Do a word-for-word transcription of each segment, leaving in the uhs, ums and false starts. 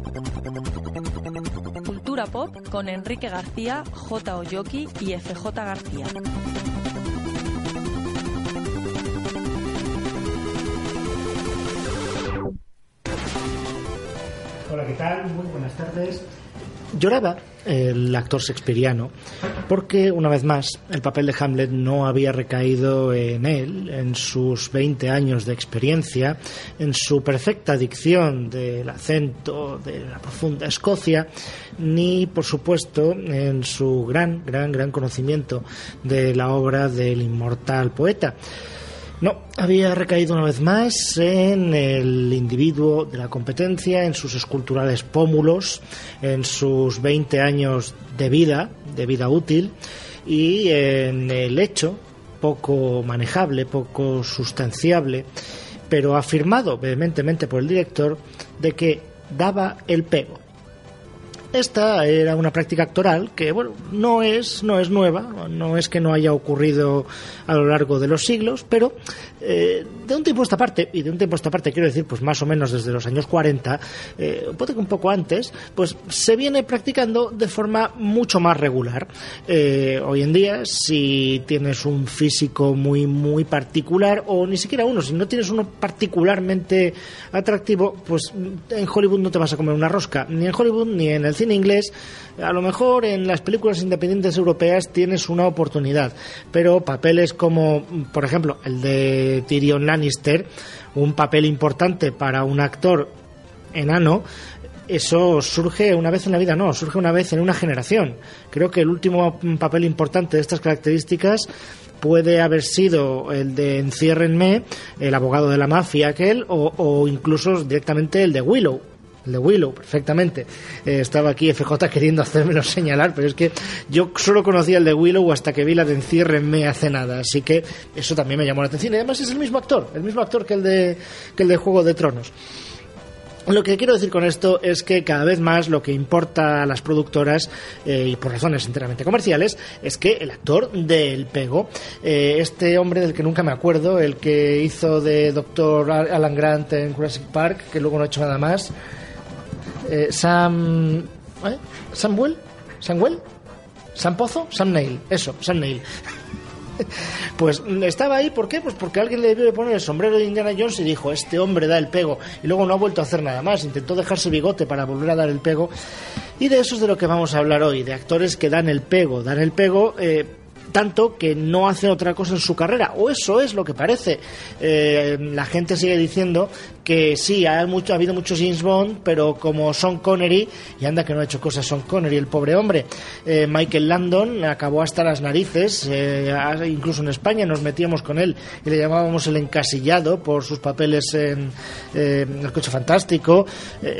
Cultura Pop con Enrique García, J. Oyoki y F J García. Hola, ¿qué tal? Muy buenas tardes. Lloraba el actor shakespeariano porque, una vez más, el papel de Hamlet no había recaído en él, en sus veinte años de experiencia, en su perfecta dicción del acento de la profunda Escocia, ni, por supuesto, en su gran, gran, gran conocimiento de la obra del inmortal poeta. No, había recaído una vez más en el individuo de la competencia, en sus esculturales pómulos, en sus veinte años de vida, de vida útil, y en el hecho poco manejable, poco sustanciable, pero afirmado vehementemente por el director, de que daba el pego. Esta era una práctica actoral que, bueno, no es, no es nueva, no es que no haya ocurrido a lo largo de los siglos, pero eh, de un tiempo a esta parte, y de un tiempo a esta parte quiero decir, pues más o menos desde los años cuarenta, eh, puede que un poco antes, pues se viene practicando de forma mucho más regular. Eh, hoy en día, si tienes un físico muy, muy particular, o ni siquiera uno, si no tienes uno particularmente atractivo, pues en Hollywood no te vas a comer una rosca, ni en Hollywood ni en el cine inglés. A lo mejor en las películas independientes europeas tienes una oportunidad, pero papeles como, por ejemplo, el de Tyrion Lannister, un papel importante para un actor enano, eso surge una vez en la vida, no, surge una vez en una generación. Creo que el último papel importante de estas características puede haber sido el de Enciérrenme, el abogado de la mafia aquel, o, o incluso directamente el de Willow. El de Willow, perfectamente. Eh, estaba aquí F J queriendo hacérmelo señalar, pero es que yo solo conocía el de Willow hasta que vi la de Enciérrenme hace nada, así que eso también me llamó la atención. Y además es el mismo actor, el mismo actor que el de, que el de Juego de Tronos. Lo que quiero decir con esto es que cada vez más lo que importa a las productoras, eh, y por razones enteramente comerciales, es que el actor dé el pego. Eh, este hombre del que nunca me acuerdo, el que hizo de doctor Alan Grant en Jurassic Park, que luego no ha hecho nada más, eh, Sam... ¿eh? ¿Samuel? ¿Samuel? ¿Sam Pozo? Sam Neill, eso, Sam Neill. Pues estaba ahí, ¿por qué? Pues porque alguien le debió de poner el sombrero de Indiana Jones y dijo, este hombre da el pego, y luego no ha vuelto a hacer nada más, intentó dejarse bigote para volver a dar el pego, y de eso es de lo que vamos a hablar hoy, de actores que dan el pego, dan el pego eh, tanto que no hacen otra cosa en su carrera, o eso es lo que parece. Eh, la gente sigue diciendo que sí, ha, mucho, ha habido muchos James Bond, pero como Sean Connery, y anda que no ha hecho cosas Sean Connery, el pobre hombre, eh, Michael Landon acabó hasta las narices, eh, incluso en España nos metíamos con él y le llamábamos el encasillado por sus papeles en eh, El coche fantástico. eh,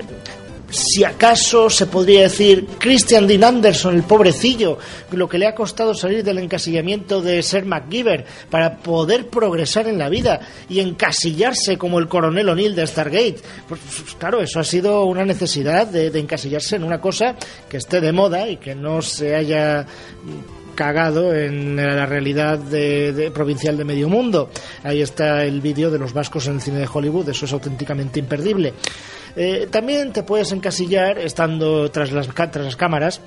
Si acaso se podría decir Christian Dean Anderson, el pobrecillo, lo que le ha costado salir del encasillamiento de ser MacGyver para poder progresar en la vida y encasillarse como el coronel O'Neill de Stargate. Pues claro, eso ha sido una necesidad de, de encasillarse en una cosa que esté de moda y que no se haya cagado en la realidad de, de provincial de medio mundo. Ahí está el vídeo de los vascos en el cine de Hollywood, eso es auténticamente imperdible. Eh, también te puedes encasillar estando tras las, tras las cámaras.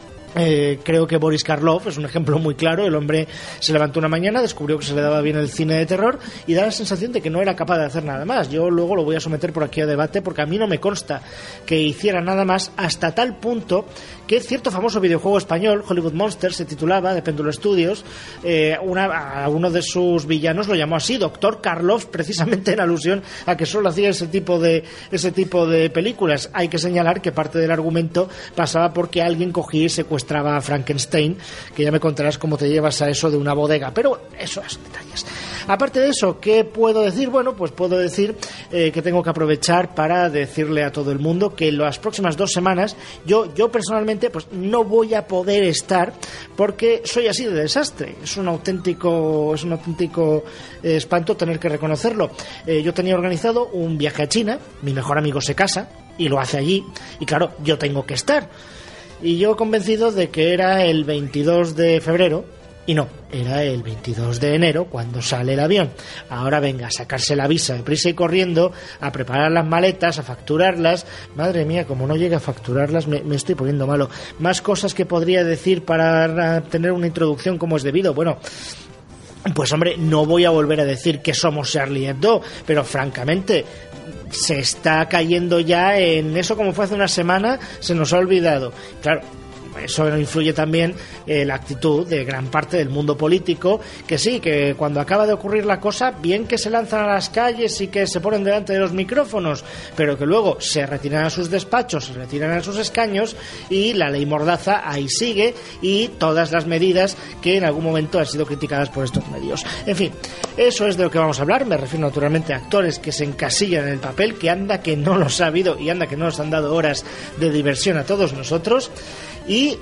Eh, creo que Boris Karloff es un ejemplo muy claro. El hombre se levantó una mañana, descubrió que se le daba bien el cine de terror y da la sensación de que no era capaz de hacer nada más. Yo luego lo voy a someter por aquí a debate porque a mí no me consta que hiciera nada más, hasta tal punto que cierto famoso videojuego español, Hollywood Monsters, se titulaba, de Péndulo Studios, eh, una, a uno de sus villanos lo llamó así, Doctor Karloff, precisamente en alusión a que solo hacía ese tipo de ese tipo de películas. Hay que señalar que parte del argumento pasaba porque alguien cogía y secuestraba a Frankenstein, que ya me contarás cómo te llevas a eso de una bodega, pero eso son detalles. Aparte de eso, ¿qué puedo decir? Bueno, pues puedo decir eh, que tengo que aprovechar para decirle a todo el mundo que las próximas dos semanas yo, yo personalmente pues no voy a poder estar porque soy así de desastre. Es un auténtico, es un auténtico eh, espanto tener que reconocerlo. Eh, yo tenía organizado un viaje a China, mi mejor amigo se casa y lo hace allí, y claro, yo tengo que estar. Y yo convencido de que era el veintidós de febrero, Y no, era el veintidós de enero cuando sale el avión. Ahora venga, a sacarse la visa deprisa y corriendo, a preparar las maletas, a facturarlas. Madre mía, como no llegue a facturarlas, me, me estoy poniendo malo. Más cosas que podría decir para tener una introducción como es debido. Bueno, pues hombre, no voy a volver a decir que somos Charlie Hebdo, pero francamente se está cayendo ya en eso como fue hace una semana, se nos ha olvidado. Claro, eso influye también eh, la actitud de gran parte del mundo político, que sí, que cuando acaba de ocurrir la cosa, bien que se lanzan a las calles y que se ponen delante de los micrófonos, pero que luego se retiran a sus despachos, se retiran a sus escaños y la ley Mordaza ahí sigue y todas las medidas que en algún momento han sido criticadas por estos medios. En fin, eso es de lo que vamos a hablar. Me refiero naturalmente a actores que se encasillan en el papel, que anda que no los ha habido y anda que no nos han dado horas de diversión a todos nosotros. Y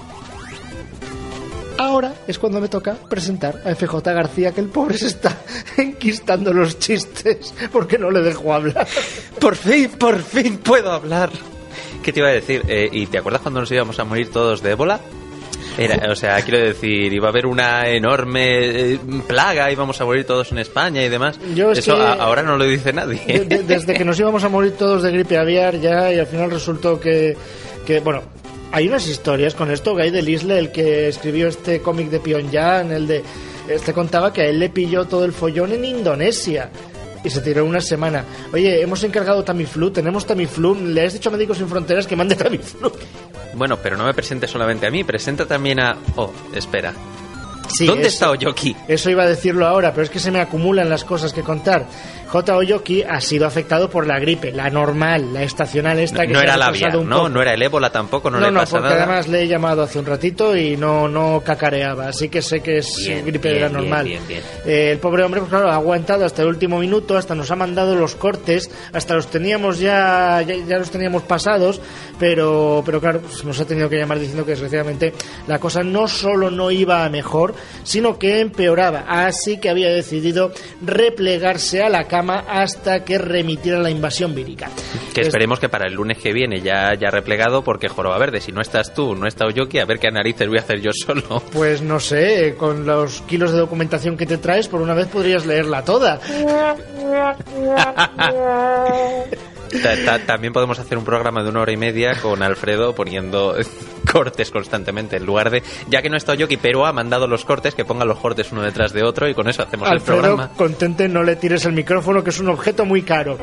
ahora es cuando me toca presentar a F J García, que el pobre se está enquistando los chistes porque no le dejo hablar. Por fin, por fin puedo hablar. ¿Qué te iba a decir? Eh, ¿Y te acuerdas cuando nos íbamos a morir todos de ébola? Era, o sea, quiero decir, iba a haber una enorme eh, plaga, íbamos a morir todos en España y demás. Yo es Eso que, a, ahora no lo dice nadie. De, de, desde que nos íbamos a morir todos de gripe aviar ya, y al final resultó que, que bueno... Hay unas historias con esto. Guy Delisle, el que escribió este cómic de Pyongyang, el de este, contaba que a él le pilló todo el follón en Indonesia y se tiró una semana. Oye, hemos encargado Tamiflu, tenemos Tamiflu. Le has dicho a Médicos Sin Fronteras que mande Tamiflu. Bueno, pero no me presente solamente a mí, presenta también a... Oh, espera. Sí, ¿Dónde eso, está Oyoki? Eso iba a decirlo ahora, pero es que se me acumulan las cosas que contar. J. Oyoki ha sido afectado por la gripe, la normal, la estacional esta no, que no se era ha la retrasado aviar, un ¿no? poco. No era el ébola tampoco, no, no le no, pasa porque nada. además le he llamado hace un ratito y no, no cacareaba, así que sé que es Bien, gripe bien, de la normal. bien, bien, bien. Eh, el pobre hombre, pues claro, ha aguantado hasta el último minuto, hasta nos ha mandado los cortes, hasta los teníamos ya, ya, ya los teníamos pasados, pero, pero claro, pues nos ha tenido que llamar diciendo que desgraciadamente la cosa no solo no iba a mejor, sino que empeoraba. Así que había decidido replegarse a la cama hasta que remitiera la invasión vírica. Que esperemos que para el lunes que viene ya haya replegado, porque Joroba Verde, si no estás tú, no está Oyoki, a ver qué narices voy a hacer yo solo. Pues no sé, con los kilos de documentación que te traes, por una vez podrías leerla toda. También podemos hacer un programa de una hora y media con Alfredo poniendo cortes constantemente, en lugar de, ya que no está Oyoki, pero ha mandado los cortes, que ponga los cortes uno detrás de otro y con eso hacemos Alfredo, el programa. Contente, no le tires el micrófono, que es un objeto muy caro.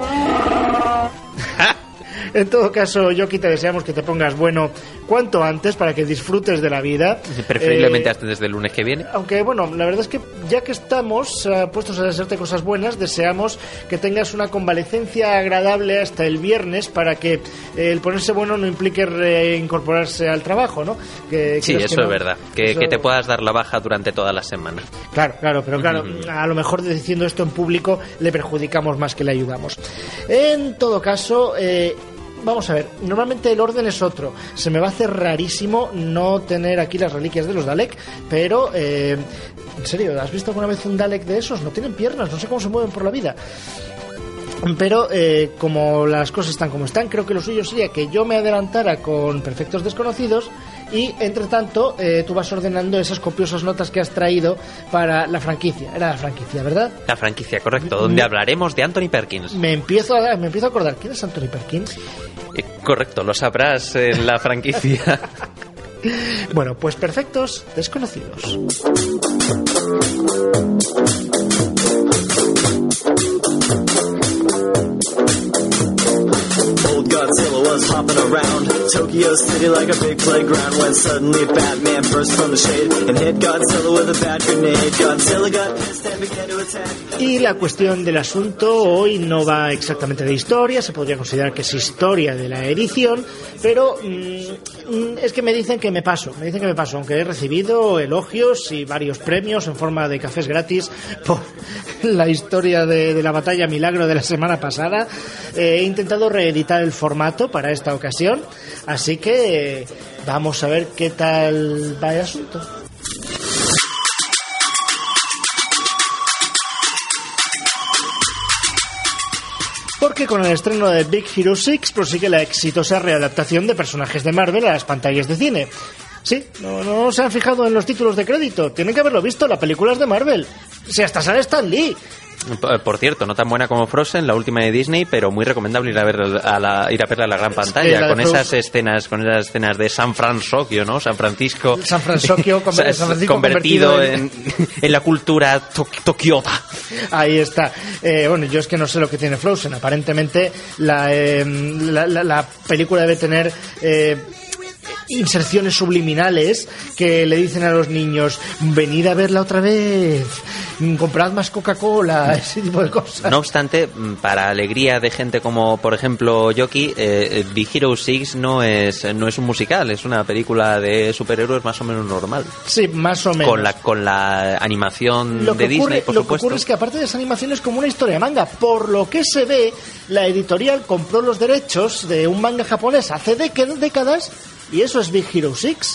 En todo caso, Yoki, te deseamos que te pongas bueno cuanto antes para que disfrutes de la vida. Preferiblemente eh, hasta desde el lunes que viene. Aunque, bueno, la verdad es que ya que estamos uh, puestos a desearte cosas buenas, deseamos que tengas una convalecencia agradable hasta el viernes para que eh, el ponerse bueno no implique reincorporarse al trabajo, ¿no? Que, sí, eso que no, es verdad. Que, eso... que te puedas dar la baja durante toda la semana. Claro, claro, pero claro, uh-huh. A lo mejor diciendo esto en público le perjudicamos más que le ayudamos. En todo caso, eh, vamos a ver, normalmente el orden es otro. Se me va a hacer rarísimo no tener aquí las reliquias de los Dalek, pero, eh, en serio, ¿has visto alguna vez un Dalek de esos? No tienen piernas, no sé cómo se mueven por la vida. Pero eh, como las cosas están como están, creo que lo suyo sería que yo me adelantara con Perfectos Desconocidos y, entre tanto, eh, tú vas ordenando esas copiosas notas que has traído para la franquicia. Era la franquicia, ¿verdad? La franquicia, correcto, donde me, hablaremos de Anthony Perkins. Me empiezo a, me empiezo a acordar, ¿quién es Anthony Perkins? Eh, correcto, lo sabrás en la franquicia. Bueno, pues Perfectos Desconocidos. Godzilla was hopping around Tokyo City like a big playground when suddenly Batman burst from the shade and hit Godzilla with a bad grenade. Godzilla got pissed and began to attack. Y la cuestión del asunto hoy no va exactamente de historia, se podría considerar que es historia de la edición, pero mmm, es que me dicen que me paso, me dicen que me paso, aunque he recibido elogios y varios premios en forma de cafés gratis por la historia de, de la batalla milagro de la semana pasada. Eh, he intentado reeditar el formato para esta ocasión, así que vamos a ver qué tal va el asunto. Porque con el estreno de Big Hero seis prosigue la exitosa readaptación de personajes de Marvel a las pantallas de cine. Sí, no, no se han fijado en los títulos de crédito. Tienen que haberlo visto, la película es de Marvel. Si hasta sale Stan Lee. Por cierto, no tan buena como Frozen, la última de Disney, pero muy recomendable ir a ver a la, ir a verla a la gran pantalla, sí, con esas Frozen. escenas, con esas escenas de San Francisco, ¿no? San Francisco, San Francisco, con, San Francisco convertido, convertido en, en... en la cultura to tokiota. Ahí está. Eh, bueno, yo es que no sé lo que tiene Frozen. Aparentemente la, eh, la, la, la película debe tener eh, inserciones subliminales que le dicen a los niños: venid a verla otra vez, comprad más Coca-Cola, ese tipo de cosas. No obstante, para alegría de gente como por ejemplo Yoki, eh, Big Hero seis no es no es un musical, es una película de superhéroes más o menos normal. Sí, más o menos. Con la con la animación lo que de ocurre, Disney, por lo supuesto. Lo que ocurre es que aparte de esa animación es como una historia de manga. Por lo que se ve, la editorial compró los derechos de un manga japonés hace décadas. Y eso es Big Hero seis.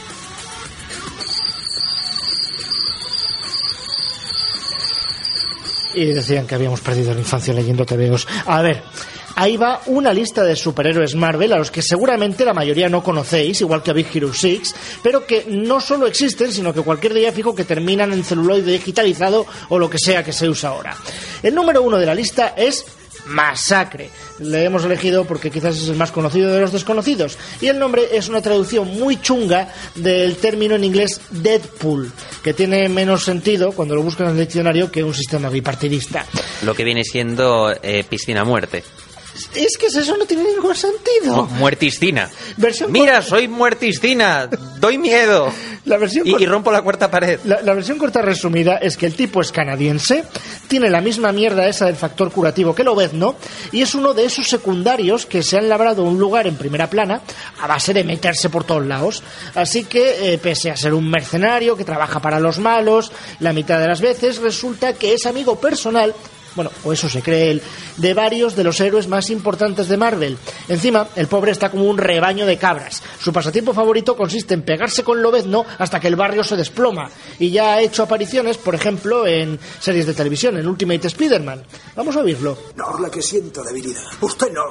Y decían que habíamos perdido la infancia leyendo tebeos. A ver, ahí va una lista de superhéroes Marvel a los que seguramente la mayoría no conocéis, igual que a Big Hero seis, pero que no solo existen, sino que cualquier día fijo que terminan en celuloide digitalizado o lo que sea que se usa ahora. El número uno de la lista es Masacre. Le hemos elegido porque quizás es el más conocido de los desconocidos, y el nombre es una traducción muy chunga del término en inglés Deadpool, que tiene menos sentido cuando lo buscan en el diccionario que un sistema bipartidista. Lo que viene siendo eh, piscina muerte. Es que eso no tiene ningún sentido. Muertiscina. Versión Mira, corta. soy muertiscina. Doy miedo. La versión y, corta, y rompo la cuarta pared. La, la versión corta resumida es que el tipo es canadiense, tiene la misma mierda esa del factor curativo que Lobezno, y es uno de esos secundarios que se han labrado un lugar en primera plana a base de meterse por todos lados. Así que, eh, pese a ser un mercenario que trabaja para los malos, la mitad de las veces resulta que es amigo personal, bueno, o eso se cree él, de varios de los héroes más importantes de Marvel. Encima, el pobre está como un rebaño de cabras. Su pasatiempo favorito consiste en pegarse con Lobezno hasta que el barrio se desploma. Y ya ha hecho apariciones, por ejemplo, en series de televisión, en Ultimate Spider-Man. Vamos a oírlo. No, la que siento debilidad. Usted no.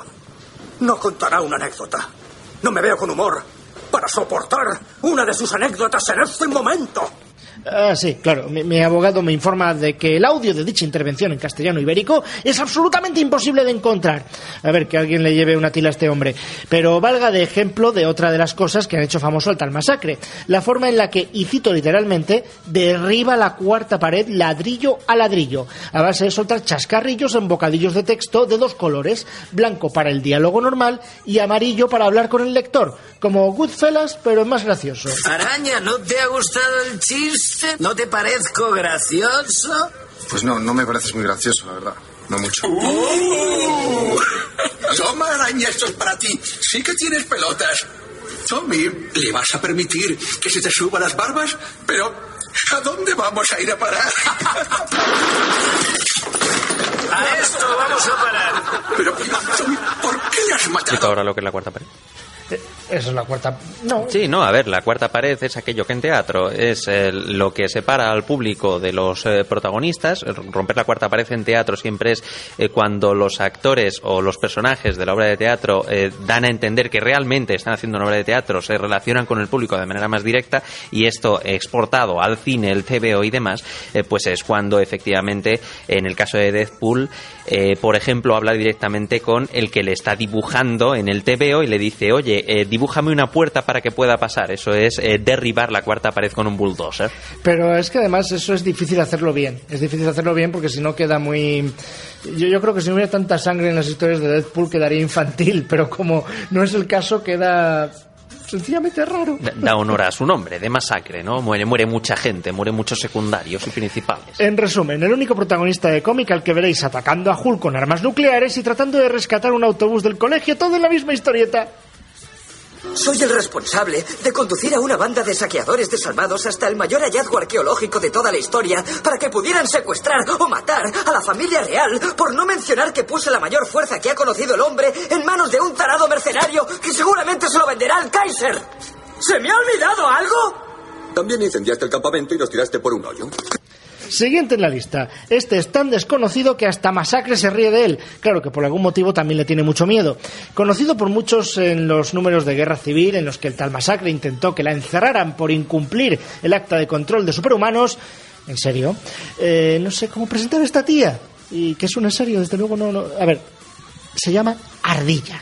No contará una anécdota. No me veo con humor para soportar una de sus anécdotas en este momento. Ah, sí, claro. Mi, mi abogado me informa de que el audio de dicha intervención en castellano ibérico es absolutamente imposible de encontrar. A ver, que alguien le lleve una tila a este hombre. Pero valga de ejemplo de otra de las cosas que han hecho famoso al tal Masacre. La forma en la que, y cito literalmente, derriba la cuarta pared ladrillo a ladrillo, a base de soltar chascarrillos en bocadillos de texto de dos colores, blanco para el diálogo normal y amarillo para hablar con el lector, como Goodfellas, pero más gracioso. Araña, ¿no te ha gustado el chiste? ¿No te parezco gracioso? Pues no, no me pareces muy gracioso, la verdad. No mucho. ¡Oh! Toma, araña, esto es para ti. Sí que tienes pelotas. Tommy, ¿le vas a permitir que se te suban las barbas? Pero, ¿a dónde vamos a ir a parar? A esto vamos a parar. Pero, Tommy, ¿por qué le has matado? ¿Explica ahora lo que es la cuarta pared? Eso es la cuarta... No. Sí, no, a ver, la cuarta pared es aquello que en teatro es eh, lo que separa al público de los eh, protagonistas. Romper la cuarta pared en teatro siempre es eh, cuando los actores o los personajes de la obra de teatro eh, dan a entender que realmente están haciendo una obra de teatro, se relacionan con el público de manera más directa, y esto exportado al cine, el T V O y demás, eh, pues es cuando efectivamente, en el caso de Deadpool, eh, por ejemplo, habla directamente con el que le está dibujando en el T V O y le dice: oye, eh, dibújame una puerta para que pueda pasar. Eso es eh, derribar la cuarta pared con un bulldozer. Pero es que además eso es difícil hacerlo bien. Es difícil hacerlo bien porque si no queda muy... Yo, yo creo que si no hubiera tanta sangre en las historias de Deadpool quedaría infantil, pero como no es el caso, queda... sencillamente raro. Da, da honor a su nombre, de Masacre, ¿no? Muere, muere mucha gente, mueren muchos secundarios y principales. En resumen, el único protagonista de cómic al que veréis atacando a Hulk con armas nucleares y tratando de rescatar un autobús del colegio, todo en la misma historieta. Soy el responsable de conducir a una banda de saqueadores desalmados hasta el mayor hallazgo arqueológico de toda la historia para que pudieran secuestrar o matar a la familia real, por no mencionar que puse la mayor fuerza que ha conocido el hombre en manos de un tarado mercenario que seguramente se lo venderá al Kaiser. ¿Se me ha olvidado algo? También incendiaste el campamento y nos tiraste por un hoyo. Siguiente en la lista. Este es tan desconocido que hasta Masacre se ríe de él. Claro que por algún motivo también le tiene mucho miedo. Conocido por muchos en los números de Guerra Civil en los que el tal Masacre intentó que la encerraran por incumplir el acta de control de superhumanos. ¿En serio? Eh, no sé cómo presentar a esta tía. Y que es un en serio, desde luego no, no... A ver, se llama Ardilla.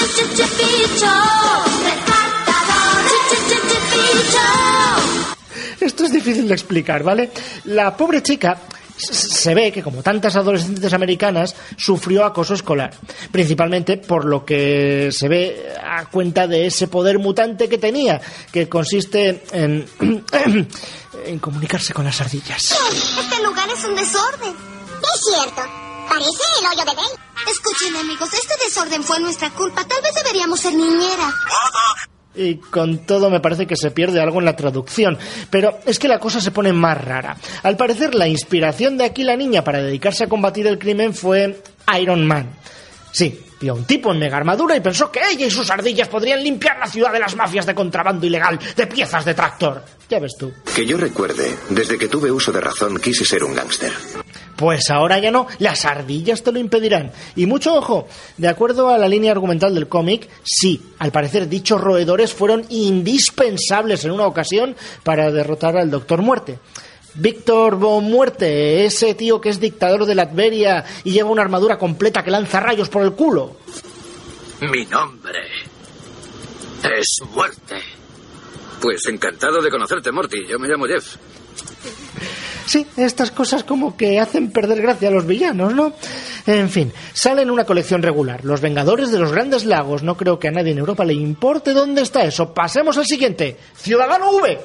Esto es difícil de explicar, ¿vale? La pobre chica se ve que, como tantas adolescentes americanas, sufrió acoso escolar, principalmente por lo que se ve a cuenta de ese poder mutante que tenía, que consiste en, en comunicarse con las ardillas. Este lugar es un desorden. Es cierto. Parece el hoyo de Dale. Escuchen, amigos, este desorden fue nuestra culpa. Tal vez deberíamos ser niñera. Y con todo me parece que se pierde algo en la traducción. Pero es que la cosa se pone más rara. Al parecer la inspiración de aquí la niña para dedicarse a combatir el crimen fue Iron Man. Sí, vio a un tipo en mega armadura y pensó que ella y sus ardillas podrían limpiar la ciudad de las mafias de contrabando ilegal de piezas de tractor. Ya ves tú. Que yo recuerde, desde que tuve uso de razón quise ser un gángster. Pues ahora ya no, las ardillas te lo impedirán. Y mucho ojo, de acuerdo a la línea argumental del cómic, sí, al parecer dichos roedores fueron indispensables en una ocasión para derrotar al Doctor Muerte. Víctor Von Muerte, ese tío que es dictador de Latveria y lleva una armadura completa que lanza rayos por el culo. Mi nombre es Muerte. Pues encantado de conocerte, Morty. Yo me llamo Jeff. Sí, estas cosas como que hacen perder gracia a los villanos, ¿no? En fin, sale en una colección regular. Los Vengadores de los Grandes Lagos. No creo que a nadie en Europa le importe dónde está eso. Pasemos al siguiente. Ciudadano V.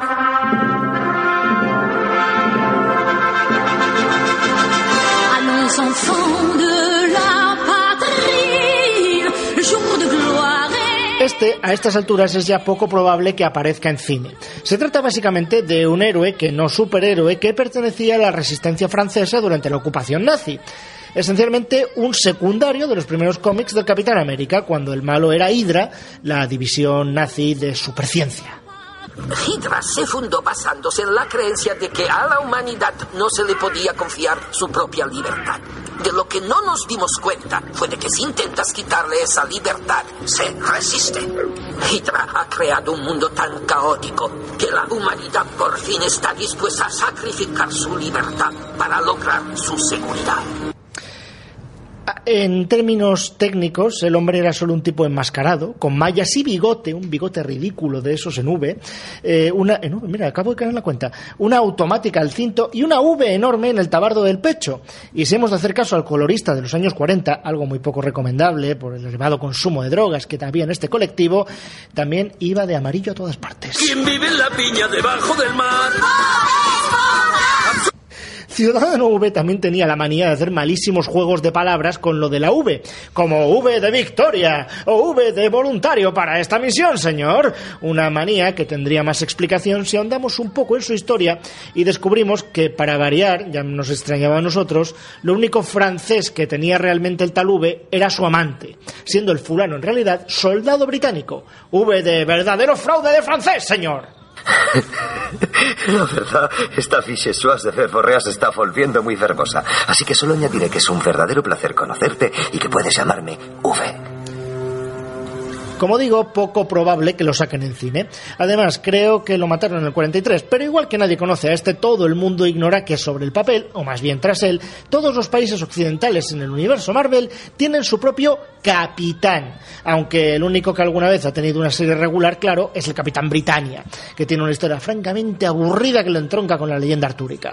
Allons enfants de la patrie, jour de gloire. Este, a estas alturas, es ya poco probable que aparezca en cine. Se trata básicamente de un héroe, que no superhéroe, que pertenecía a la resistencia francesa durante la ocupación nazi. Esencialmente un secundario de los primeros cómics del Capitán América, cuando el malo era Hydra, la división nazi de superciencia. Hydra se fundó basándose en la creencia de que a la humanidad no se le podía confiar su propia libertad. De lo que no nos dimos cuenta fue de que si intentas quitarle esa libertad, se resiste. Hydra ha creado un mundo tan caótico que la humanidad por fin está dispuesta a sacrificar su libertad para lograr su seguridad. En términos técnicos, el hombre era solo un tipo enmascarado, con mallas y bigote, un bigote ridículo de esos en V, eh, una, en V, mira, acabo de caer en la cuenta, una automática al cinto y una V enorme en el tabardo del pecho. Y si hemos de hacer caso al colorista de los años cuarenta, algo muy poco recomendable por el elevado consumo de drogas que había en este colectivo, también iba de amarillo a todas partes. ¿Quién vive en la piña debajo del mar? Ciudadano V también tenía la manía de hacer malísimos juegos de palabras con lo de la V, como V de victoria o V de voluntario para esta misión, señor. Una manía que tendría más explicación si ahondamos un poco en su historia y descubrimos que, para variar, ya nos extrañaba a nosotros, lo único francés que tenía realmente el tal V era su amante, siendo el fulano en realidad soldado británico. V de verdadero fraude de francés, señor. La verdad, esta vichyssoise de verborrea se está volviendo muy verbosa. Así que solo añadiré que es un verdadero placer conocerte y que puedes llamarme V. Como digo, poco probable que lo saquen en cine. Además, creo que lo mataron en el cuarenta y tres, pero igual que nadie conoce a este, todo el mundo ignora que sobre el papel, o más bien tras él, todos los países occidentales en el universo Marvel tienen su propio capitán. Aunque el único que alguna vez ha tenido una serie regular, claro, es el Capitán Britannia, que tiene una historia francamente aburrida que lo entronca con la leyenda artúrica.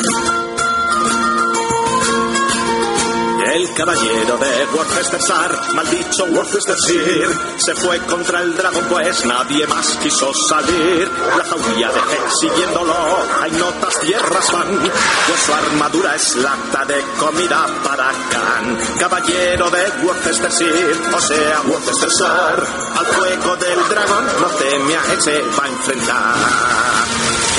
El caballero de Worcester, maldicho Worcestershire, se fue contra el dragón pues nadie más quiso salir. La jauría de Hex siguiéndolo, hay notas tierras van, pues su armadura es lata de comida para Khan. Caballero de Worcestershire, o sea Worcestershire, al fuego del dragón no teme a Hex, se va a enfrentar.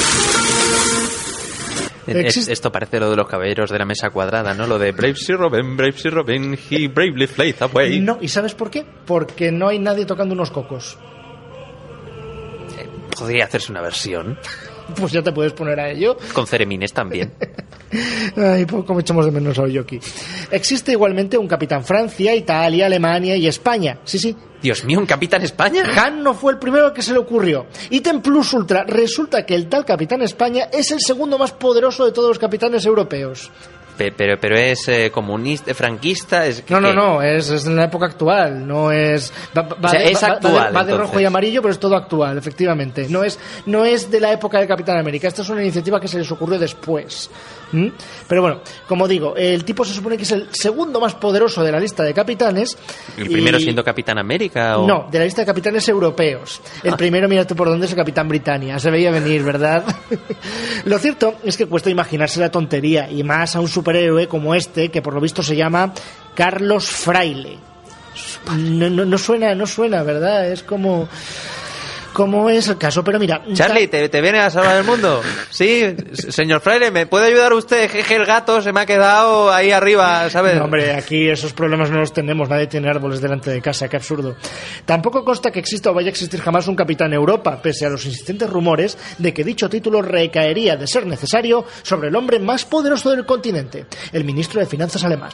Exist- Esto parece lo de los caballeros de la mesa cuadrada, ¿no? Lo de Brave Sir Robin, Brave Sir Robin, he bravely fled away. No, ¿y sabes por qué? Porque no hay nadie tocando unos cocos. Eh, Podría hacerse una versión. pues ya te puedes poner a ello. Con ceremines también. Ay, pues como echamos de menos a Oyoki. Existe igualmente un Capitán Francia, Italia, Alemania y España. Sí, sí. Dios mío, ¿un Capitán España? Han no fue el primero que se le ocurrió. Ítem plus ultra. Resulta que el tal Capitán España es el segundo más poderoso de todos los capitanes europeos. Pero, pero es eh, comunista, franquista, es no, no, no, es, es en la época actual, no es va, va, o sea, de, es va, actual, va, de, va de entonces. rojo y amarillo, pero es todo actual, efectivamente. No es, no es de la época del Capitán América. Esta es una iniciativa que se les ocurrió después. ¿Mm? Pero bueno, como digo, el tipo se supone que es el segundo más poderoso de la lista de capitanes. ¿El primero y... siendo Capitán América? ¿O? No, de la lista de capitanes europeos. El Ah. primero, mira tú por dónde, es el Capitán Britannia. Se veía venir, ¿verdad? Lo cierto es que cuesta imaginarse la tontería, y más a un superhéroe como este, que por lo visto se llama Carlos Fraile. No, no, no suena, no suena, ¿verdad? Es como... como es el caso, pero mira... Charlie, ¿te, ¿te viene a salvar el mundo? Sí, señor Fraile, ¿me puede ayudar usted? Jeje, el gato se me ha quedado ahí arriba, ¿sabes? No, hombre, aquí esos problemas no los tenemos. Nadie tiene árboles delante de casa, qué absurdo. Tampoco consta que exista o vaya a existir jamás un Capitán Europa, pese a los insistentes rumores de que dicho título recaería, de ser necesario, sobre el hombre más poderoso del continente, el ministro de Finanzas alemán.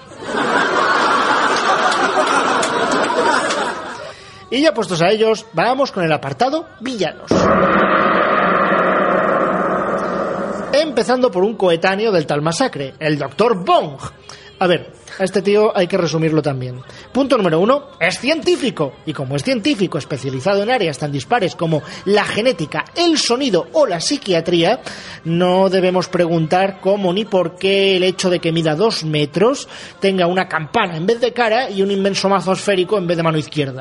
Y ya puestos a ellos, vamos con el apartado villanos. Empezando por un coetáneo del tal Masacre, el doctor Bong. A ver, a este tío hay que resumirlo también. Punto número uno, es científico. Y como es científico especializado en áreas tan dispares como la genética, el sonido o la psiquiatría, no debemos preguntar cómo ni por qué el hecho de que mida dos metros tenga una campana en vez de cara y un inmenso mazo esférico en vez de mano izquierda.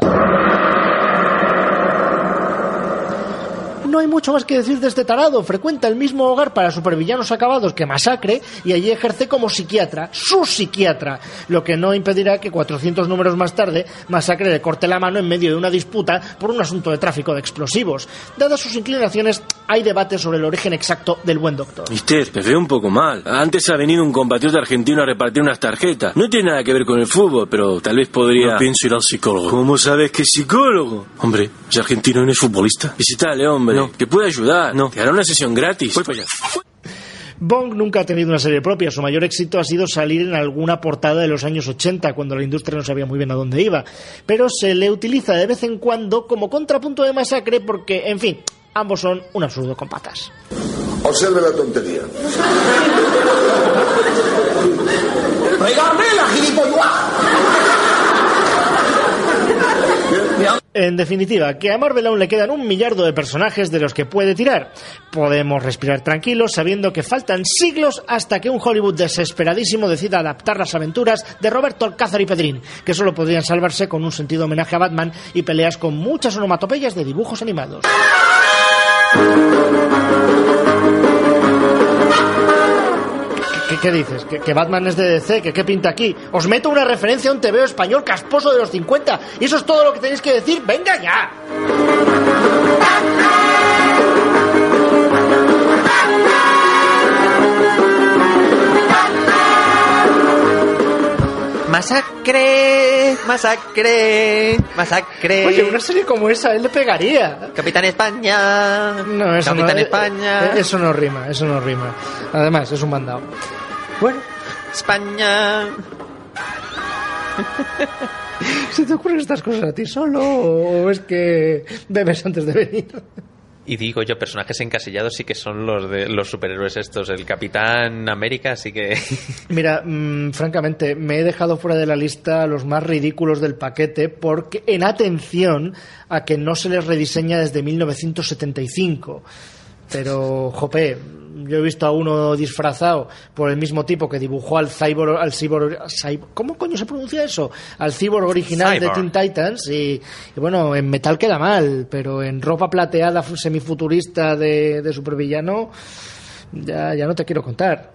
No hay mucho más que decir de este tarado. Frecuenta el mismo hogar para supervillanos acabados que Masacre y allí ejerce como psiquiatra, su psiquiatra, lo que no impedirá que cuatrocientos números más tarde Masacre le corte la mano en medio de una disputa por un asunto de tráfico de explosivos. Dadas sus inclinaciones, hay debate sobre el origen exacto del buen doctor. Mister, me veo un poco mal. Antes ha venido un compatriota argentino a repartir unas tarjetas. No tiene nada que ver con el fútbol, pero tal vez podría... No pienso ir al psicólogo. ¿Cómo sabes que es psicólogo? Hombre, ¿es argentino y no es futbolista? Visítale, hombre. No. Que puede ayudar. No. Te hará una sesión gratis. Voy para allá. Bong nunca ha tenido una serie propia. Su mayor éxito ha sido salir en alguna portada de los años ochenta, cuando la industria no sabía muy bien a dónde iba. Pero se le utiliza de vez en cuando como contrapunto de Masacre porque, en fin, ambos son un absurdo con patas. Observe la tontería. ¡Regardé la gilipollas! En definitiva, que a Marvel aún le quedan un millardo de personajes de los que puede tirar. Podemos respirar tranquilos sabiendo que faltan siglos hasta que un Hollywood desesperadísimo decida adaptar las aventuras de Roberto Alcázar y Pedrín, que solo podrían salvarse con un sentido homenaje a Batman y peleas con muchas onomatopeyas de dibujos animados. ¿Qué, qué dices? ¿Que, ¿Que Batman es de D C? ¿Que qué pinta aquí? Os meto una referencia a un tebeo español casposo de los cincuenta y eso es todo lo que tenéis que decir. ¡Venga ya! Masacre, masacre, masacre. Oye, una serie como esa, él le pegaría. Capitán España. No, eso Capitán no, España. Eh, eso no rima, eso no rima. Además, es un mandado. Bueno, España. ¿se te ocurren estas cosas a ti solo o es que bebes antes de venir? Y digo yo, personajes encasillados sí que son los de los superhéroes estos. El Capitán América sí que... Mira, mmm, francamente, me he dejado fuera de la lista los más ridículos del paquete porque, en atención a que no se les rediseña desde mil novecientos setenta y cinco. Pero, jope, yo he visto a uno disfrazado por el mismo tipo que dibujó al cyborg, al cyborg, cyborg ¿cómo coño se pronuncia eso? Al cyborg original cyborg. de Teen Titans y, y bueno, en metal queda mal, pero en ropa plateada semifuturista de, de supervillano ya, ya no te quiero contar.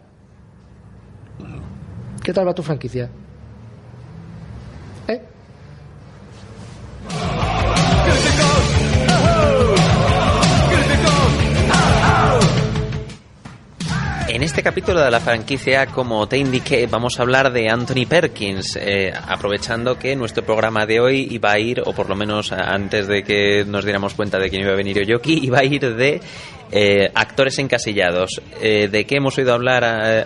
¿Qué tal va tu franquicia? ¿Eh? En este este capítulo de la franquicia, como te indiqué, vamos a hablar de Anthony Perkins, eh, aprovechando que nuestro programa de hoy iba a ir, o por lo menos antes de que nos diéramos cuenta de quién iba a venir Oyoki, iba a ir de eh, actores encasillados. Eh, ¿De qué hemos oído hablar eh,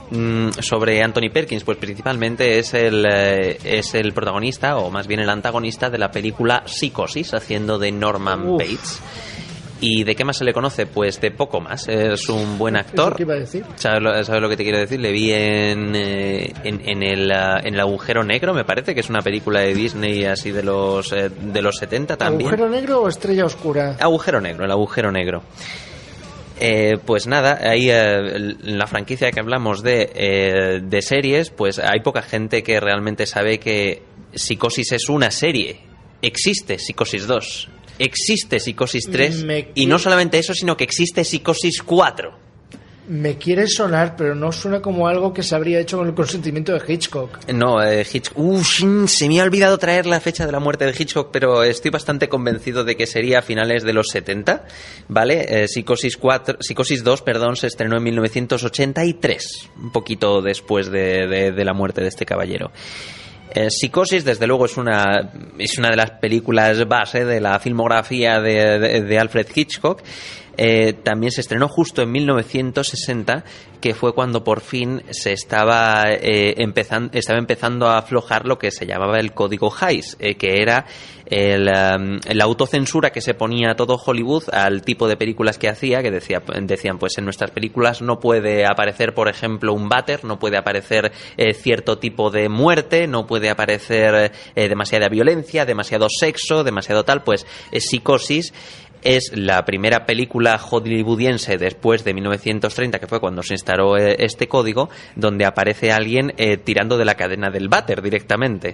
sobre Anthony Perkins? Pues principalmente es el, eh, es el protagonista, o más bien el antagonista de la película Psicosis, haciendo de Norman Uf. Bates. ¿Y de qué más se le conoce? Pues de poco más. Es un buen actor. ¿Qué iba a decir? ¿Sabes lo, ¿Sabes lo que te quiero decir? Le vi en, eh, en, en, el, uh, en El Agujero Negro, me parece, que es una película de Disney así de los, eh, de los setenta también. ¿Agujero Negro o Estrella Oscura? Agujero Negro, El Agujero Negro. Eh, pues nada, ahí eh, en la franquicia que hablamos de, eh, de series, pues hay poca gente que realmente sabe que Psicosis es una serie. Existe Psicosis dos. Existe Psicosis tres me y no solamente eso, sino que existe Psicosis cuatro. Me quiere sonar, pero no suena como algo que se habría hecho con el consentimiento de Hitchcock. No, eh, Hitchcock... Uh, se me ha olvidado traer la fecha de la muerte de Hitchcock, pero estoy bastante convencido de que sería a finales de los setenta, ¿vale? Eh, Psicosis cuatro, Psicosis dos, perdón, se estrenó en mil novecientos ochenta y tres, un poquito después de, de, de la muerte de este caballero. Eh, Psicosis, desde luego, es una es una de las películas base de la filmografía de, de, de Alfred Hitchcock. Eh, también se estrenó justo en mil novecientos sesenta, que fue cuando por fin se estaba, eh, empezando, estaba empezando a aflojar lo que se llamaba el Código Hays, eh, que era el, um, la autocensura que se ponía a todo Hollywood al tipo de películas que hacía, que decía, decían, pues en nuestras películas no puede aparecer, por ejemplo, un váter, no puede aparecer eh, cierto tipo de muerte, no puede aparecer eh, demasiada violencia, demasiado sexo, demasiado tal. Pues eh, Psicosis es la primera película hollywoodiense después de mil novecientos treinta, que fue cuando se instaló eh, este código, donde aparece alguien eh, tirando de la cadena del váter directamente.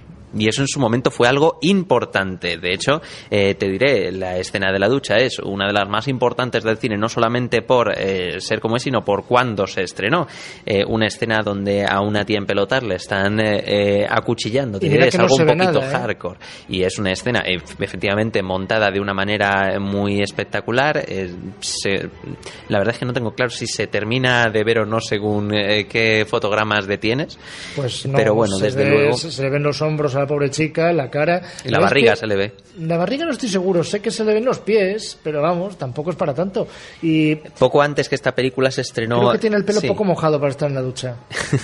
Y eso en su momento fue algo importante. De hecho, eh, te diré, la escena de la ducha es una de las más importantes del cine, no solamente por eh, ser como es, sino por cuándo se estrenó. Eh, una escena donde a una tía en pelotas le están eh, eh, acuchillando. Te diré, es algo no un poquito nada, ¿eh? hardcore. Y es una escena eh, efectivamente montada de una manera muy espectacular. Eh, se, la verdad es que no tengo claro si se termina de ver o no según eh, qué fotogramas detienes. Pues no, pero bueno, desde ve, luego se le ven los hombros a la pobre chica, la cara. Y la barriga se le ve. La barriga no estoy seguro, sé que se le ven los pies, pero vamos, tampoco es para tanto. Y poco antes que esta película se estrenó... Creo que tiene el pelo sí. poco mojado para estar en la ducha.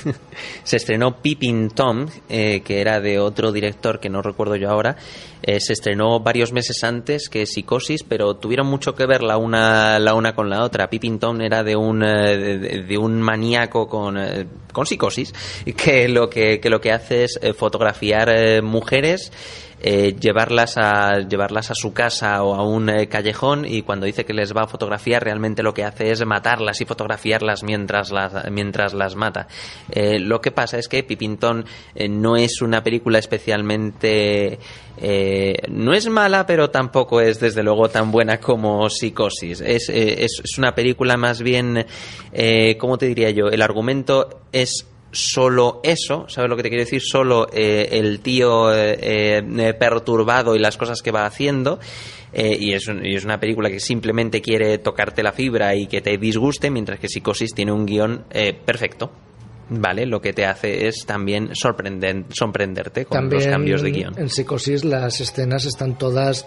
Se estrenó Peeping Tom, eh, que era de otro director que no recuerdo yo ahora. Eh, se estrenó varios meses antes que Psicosis, pero tuvieron mucho que ver la una, la una con la otra. Peeping Tom era de un, de, de un maníaco con, con psicosis, que lo que, que lo que hace es fotografiar eh, mujeres, Eh, llevarlas a llevarlas a su casa o a un eh, callejón, y cuando dice que les va a fotografiar, realmente lo que hace es matarlas y fotografiarlas mientras las mientras las mata. Eh, lo que pasa es que Peeping Tom eh, no es una película especialmente eh, no es mala, pero tampoco es desde luego tan buena como Psicosis. Es, eh, es, es una película más bien, eh, ¿cómo te diría yo? El argumento es solo eso, ¿sabes lo que te quiero decir? Solo eh, el tío eh, eh, perturbado y las cosas que va haciendo, eh, y, es un, y es una película que simplemente quiere tocarte la fibra y que te disguste, mientras que Psicosis tiene un guión eh, perfecto. Vale, lo que te hace es también sorprender, sorprenderte con también, los cambios de guión. En Psicosis las escenas están todas,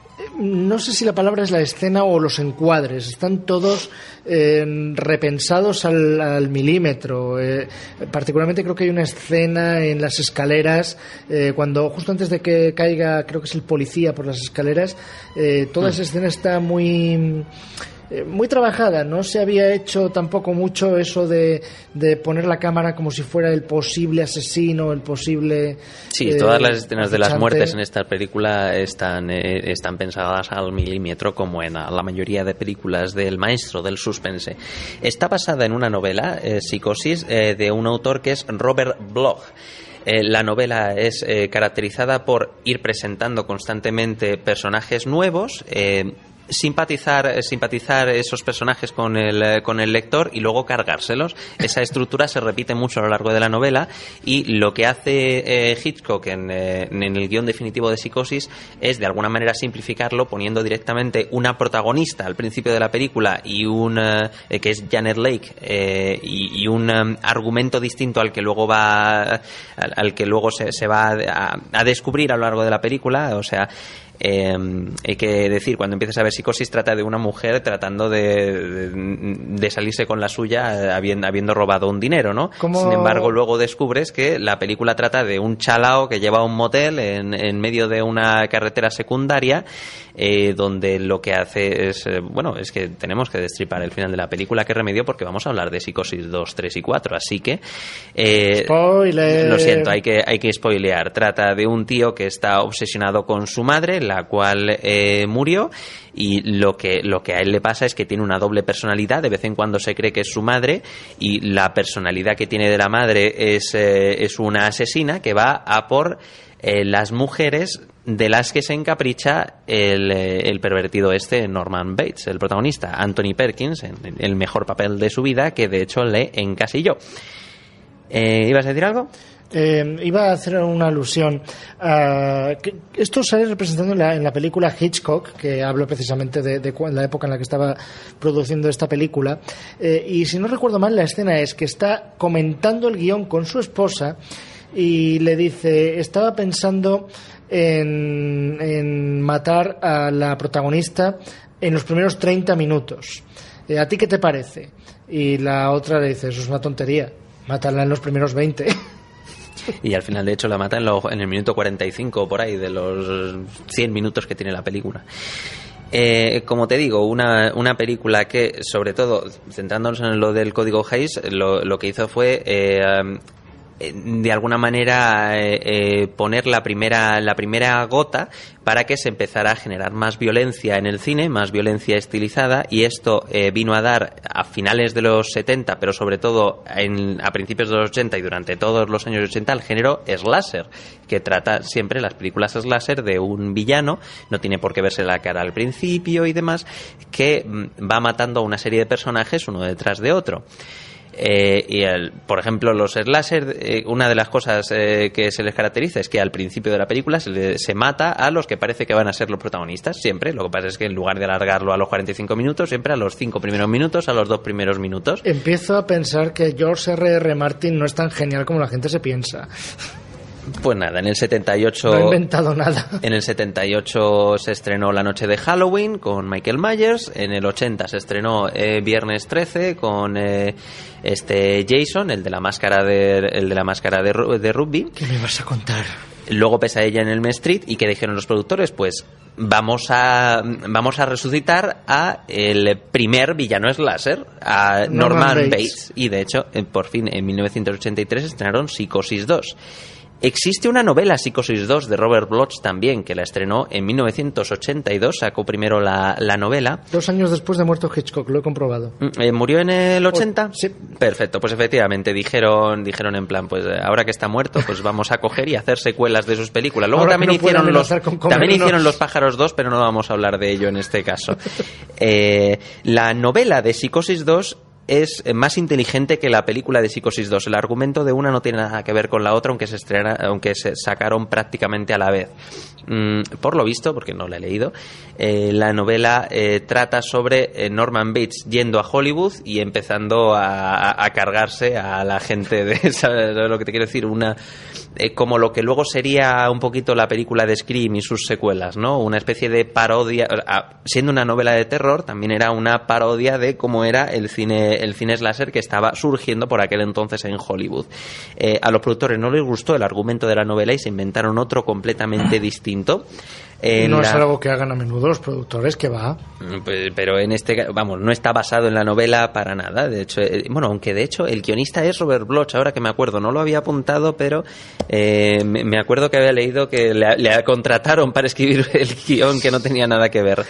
no sé si la palabra es la escena o los encuadres, están todos eh, repensados al, al milímetro. Eh, particularmente creo que hay una escena en las escaleras, eh, cuando justo antes de que caiga, creo que es el policía por las escaleras, eh, toda mm. esa escena está muy... muy trabajada. No se había hecho tampoco mucho eso de, de poner la cámara como si fuera el posible asesino, el posible... Sí, eh, todas las escenas de las muertes en esta película están, eh, están pensadas al milímetro, como en la mayoría de películas del maestro del suspense. Está basada en una novela, eh, Psicosis, eh, de un autor que es Robert Bloch. Eh, la novela es eh, caracterizada por ir presentando constantemente personajes nuevos, eh, simpatizar simpatizar esos personajes con el con el lector y luego cargárselos. Esa estructura se repite mucho a lo largo de la novela, y lo que hace eh, Hitchcock en, eh, en el guión definitivo de Psicosis es de alguna manera simplificarlo, poniendo directamente una protagonista al principio de la película y un eh, que es Janet Leigh eh, y, y un um, argumento distinto al que luego va al, al que luego se, se va a, a descubrir a lo largo de la película. O sea, Eh, hay que decir, cuando empiezas a ver Psicosis, trata de una mujer tratando de, de, de salirse con la suya habiendo, habiendo robado un dinero, ¿no? ¿Cómo? Sin embargo, luego descubres que la película trata de un chalao que lleva un motel en, en medio de una carretera secundaria, eh, donde lo que hace es, eh, bueno, es que tenemos que destripar el final de la película. ¿Qué remedio? Porque vamos a hablar de Psicosis dos, tres y cuatro, así que eh, Spoiler. Lo siento, hay que, hay que spoilear. Trata de un tío que está obsesionado con su madre, la cual eh, murió, y lo que, lo que a él le pasa es que tiene una doble personalidad. De vez en cuando se cree que es su madre, y la personalidad que tiene de la madre es, eh, es una asesina que va a por eh, las mujeres de las que se encapricha el, el pervertido este Norman Bates, el protagonista, Anthony Perkins, en el mejor papel de su vida, que de hecho le encasilló. Eh, ¿Ibas a decir algo? Eh, iba a hacer una alusión a que esto sale representando en la, en la película Hitchcock, que hablo precisamente de, de la época en la que estaba produciendo esta película, eh, y si no recuerdo mal, la escena es que está comentando el guión con su esposa y le dice: estaba pensando en, en matar a la protagonista en los primeros treinta minutos, eh, ¿a ti qué te parece? Y la otra le dice: eso es una tontería, mátala en los primeros veinte. Y al final, de hecho, la mata en, lo, en el minuto cuarenta y cinco, por ahí, de los cien minutos que tiene la película. Eh, como te digo, una, una película que, sobre todo, centrándonos en lo del código Hays, lo, lo que hizo fue... Eh, de alguna manera eh, eh, poner la primera la primera gota para que se empezara a generar más violencia en el cine, más violencia estilizada, y esto eh, vino a dar a finales de los setenta, pero sobre todo en, a principios de los ochenta y durante todos los años ochenta, el género slasher, que trata siempre las películas slasher de un villano, no tiene por qué verse la cara al principio y demás, que va matando a una serie de personajes uno detrás de otro. Eh, y el, por ejemplo, los slasher, eh, una de las cosas eh, que se les caracteriza es que al principio de la película se, le, se mata a los que parece que van a ser los protagonistas, siempre. Lo que pasa es que en lugar de alargarlo a los cuarenta y cinco minutos, siempre a los cinco primeros minutos, a los dos primeros minutos. Empiezo a pensar que George R R. Martin no es tan genial como la gente se piensa. Pues nada, en el setenta y ocho... No he inventado nada. En el setenta y ocho se estrenó La noche de Halloween con Michael Myers. En el ochenta se estrenó eh, Viernes trece con eh, este Jason, el de la máscara de, el de la máscara de, de rugby. ¿Qué me vas a contar? Luego Pesadilla en Elm Street. ¿Y qué dijeron los productores? Pues vamos a vamos a resucitar a el primer villano slasher, a Norman, Norman Bates. Bates. Y de hecho, por fin, en mil novecientos ochenta y tres estrenaron Psicosis dos. Existe una novela, Psicosis dos, de Robert Bloch también, que la estrenó en mil novecientos ochenta y dos, sacó primero la, la novela. Dos años después de muerto Hitchcock, lo he comprobado. ¿Eh, ¿Murió en el ochenta? Oh, sí. Perfecto, pues efectivamente, dijeron dijeron en plan, pues ahora que está muerto, pues vamos a coger y hacer secuelas de sus películas. Luego ahora también, no hicieron los, también hicieron Los pájaros dos, pero no vamos a hablar de ello en este caso. eh, la novela de Psicosis dos es más inteligente que la película de Psicosis dos. El argumento de una no tiene nada que ver con la otra, aunque se estrena, aunque se sacaron prácticamente a la vez. Mm, por lo visto, porque no la he leído, eh, la novela eh, trata sobre eh, Norman Bates yendo a Hollywood y empezando a, a, a cargarse a la gente de, ¿sabes lo que te quiero decir? Una eh, como lo que luego sería un poquito la película de Scream y sus secuelas, ¿no? Una especie de parodia, siendo una novela de terror, también era una parodia de cómo era el cine el cine slasher que estaba surgiendo por aquel entonces en Hollywood. Eh, a los productores no les gustó el argumento de la novela y se inventaron otro completamente distinto. En no es la... algo que hagan a menudo los productores, que va. Pues, pero en este, vamos, no está basado en la novela para nada. De hecho, eh, bueno, aunque de hecho el guionista es Robert Bloch, ahora que me acuerdo, no lo había apuntado, pero eh, me, me acuerdo que había leído que le, le contrataron para escribir el guión, que no tenía nada que ver.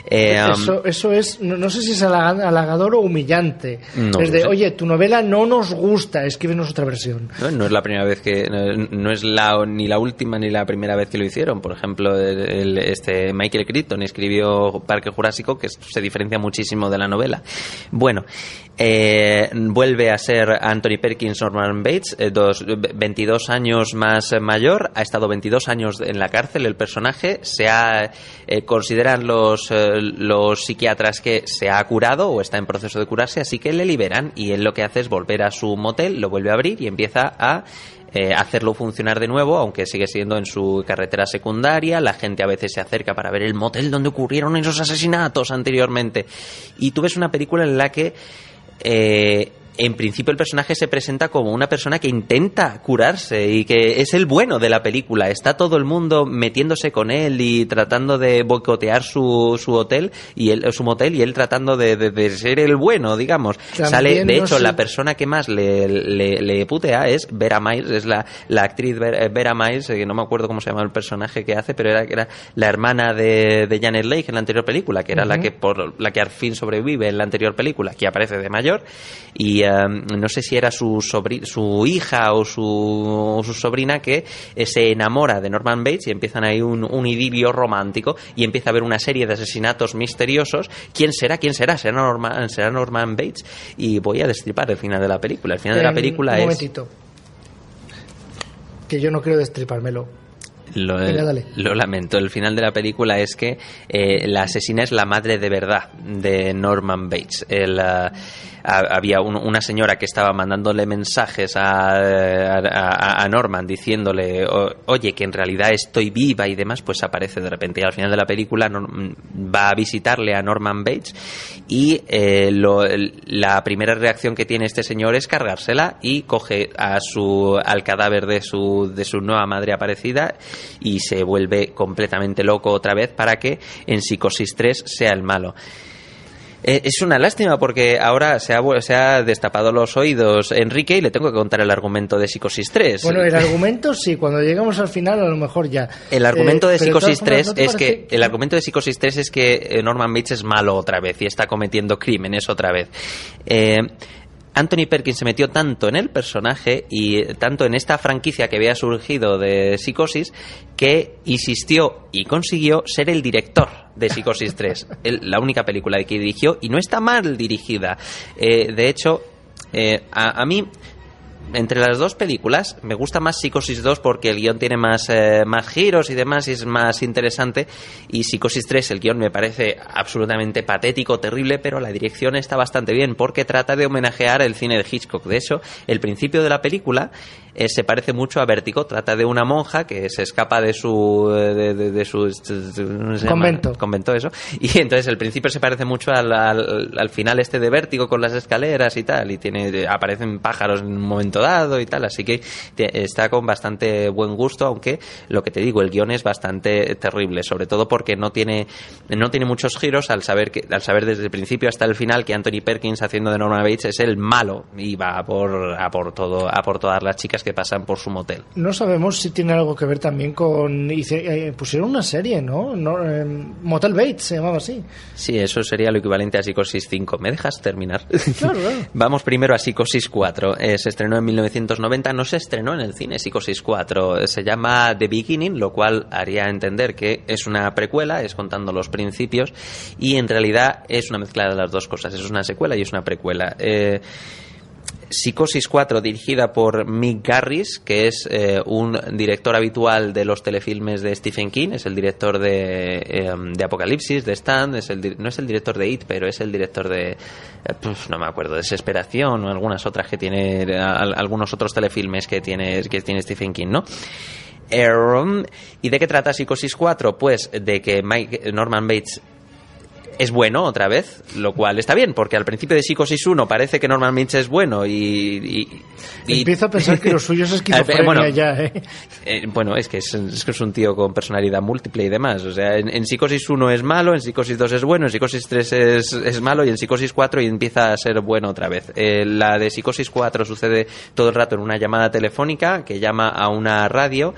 Eh, eso, um, eso es, no, no sé si es halagador o humillante. No es de, sé. oye, tu novela no nos gusta, escríbenos otra versión. No, no es la primera vez que, no, no es la ni la última ni la primera vez que lo hicieron. Por ejemplo, el, el, este Michael Crichton escribió Parque Jurásico, que se diferencia muchísimo de la novela. Bueno, eh, vuelve a ser Anthony Perkins Norman Bates, eh, dos, veintidós años más mayor, ha estado veintidós años en la cárcel el personaje, se ha, eh, consideran los, eh, los psiquiatras que se ha curado o está en proceso de curarse, así que le liberan y él lo que hace es volver a su motel, lo vuelve a abrir y empieza a eh, hacerlo funcionar de nuevo, aunque sigue siendo en su carretera secundaria. La gente a veces se acerca para ver el motel donde ocurrieron esos asesinatos anteriormente, y tú ves una película en la que eh, en principio el personaje se presenta como una persona que intenta curarse y que es el bueno de la película. Está todo el mundo metiéndose con él y tratando de boicotear su, su hotel y él, su motel, y él tratando de, de, de ser el bueno, digamos. También Sale, de hecho, no sé... la persona que más le, le, le putea es Vera Miles, es la, la actriz Vera Miles, que no me acuerdo cómo se llama el personaje que hace, pero era, era la hermana de, de Janet Leigh en la anterior película, que era uh-huh. la que por la que al fin sobrevive en la anterior película, que aparece de mayor. Y Um, no sé si era su sobri- su hija o su, o su sobrina que eh, se enamora de Norman Bates y empiezan ahí un, un idilio romántico y empieza a haber una serie de asesinatos misteriosos. ¿Quién será? ¿Quién será? ¿Será Norman, será Norman Bates? Y voy a destripar el final de la película. El final eh, de la película un es... momentito. Que yo no quiero destripármelo. Lo, Venga, dale. lo lamento. El final de la película es que eh, la asesina es la madre de verdad de Norman Bates. El, uh, había un, una señora que estaba mandándole mensajes a, a, a Norman diciéndole, oye, que en realidad estoy viva y demás, pues aparece de repente. Y al final de la película no, va a visitarle a Norman Bates y eh, lo, la primera reacción que tiene este señor es cargársela y coge a su, al cadáver de su, de su nueva madre aparecida y se vuelve completamente loco otra vez para que en Psicosis tres sea el malo. Eh, es una lástima porque ahora se ha, se ha destapado los oídos Enrique y le tengo que contar el argumento de Psicosis tres. Bueno, el argumento sí, cuando lleguemos al final a lo mejor ya. El argumento eh, de Psicosis tres ¿no es que el argumento de Psicosis tres es que Norman Bates es malo otra vez y está cometiendo crímenes otra vez. Eh, Anthony Perkins se metió tanto en el personaje y tanto en esta franquicia que había surgido de Psicosis que insistió y consiguió ser el director de Psicosis tres, el, la única película que dirigió, y no está mal dirigida. Eh, de hecho, eh, a, a mí, entre las dos películas, me gusta más Psicosis dos porque el guión tiene más, eh, más giros y demás y es más interesante, y Psicosis tres el guión me parece absolutamente patético, terrible, pero la dirección está bastante bien porque trata de homenajear el cine de Hitchcock. De hecho, el principio de la película eh, se parece mucho a Vértigo. Trata de una monja que se escapa de su de, de, de su ¿no se convento llama? convento eso, y entonces el principio se parece mucho al, al, al final este de Vértigo con las escaleras y tal, y tiene aparecen pájaros en un momento dado y tal, así que te, está con bastante buen gusto, aunque lo que te digo, el guión es bastante terrible, sobre todo porque no tiene no tiene muchos giros al saber que al saber desde el principio hasta el final que Anthony Perkins haciendo de Norman Bates es el malo y va a por a por todo a por todas las chicas que pasan por su motel. No sabemos si tiene algo que ver también con hice, eh, pusieron una serie, ¿no? no eh, Motel Bates se llamaba así. Sí, eso sería lo equivalente a Psicosis cinco. ¿Me dejas terminar? Claro, claro. Vamos primero a Psicosis cuatro. Eh, se estrenó en mil novecientos noventa, no se estrenó en el cine Psicosis cuatro. Se llama The Beginning, lo cual haría entender que es una precuela, es contando los principios, y en realidad es una mezcla de las dos cosas. Es una secuela y es una precuela. Eh, Psicosis cuatro, dirigida por Mick Garris, que es eh, un director habitual de los telefilmes de Stephen King, es el director de, eh, de Apocalipsis, de Stand, es el, no es el director de It, pero es el director de, eh, pues, no me acuerdo, Desesperación o algunas otras que tiene, a, a, algunos otros telefilmes que tiene, que tiene Stephen King, ¿no? Eh, ¿Y de qué trata Psicosis cuatro? Pues de que Mike, Norman Bates es bueno otra vez, lo cual está bien, porque al principio de Psicosis uno parece que Norman Bates es bueno y... y, y empiezo a pensar que lo suyo es esquizofrenia bueno, ya, ¿eh? Eh, bueno, es que es, es que es un tío con personalidad múltiple y demás. O sea, en, en Psicosis uno es malo, en Psicosis dos es bueno, en Psicosis tres es, es malo y en Psicosis cuatro empieza a ser bueno otra vez. Eh, la de Psicosis cuatro sucede todo el rato en una llamada telefónica que llama a una radio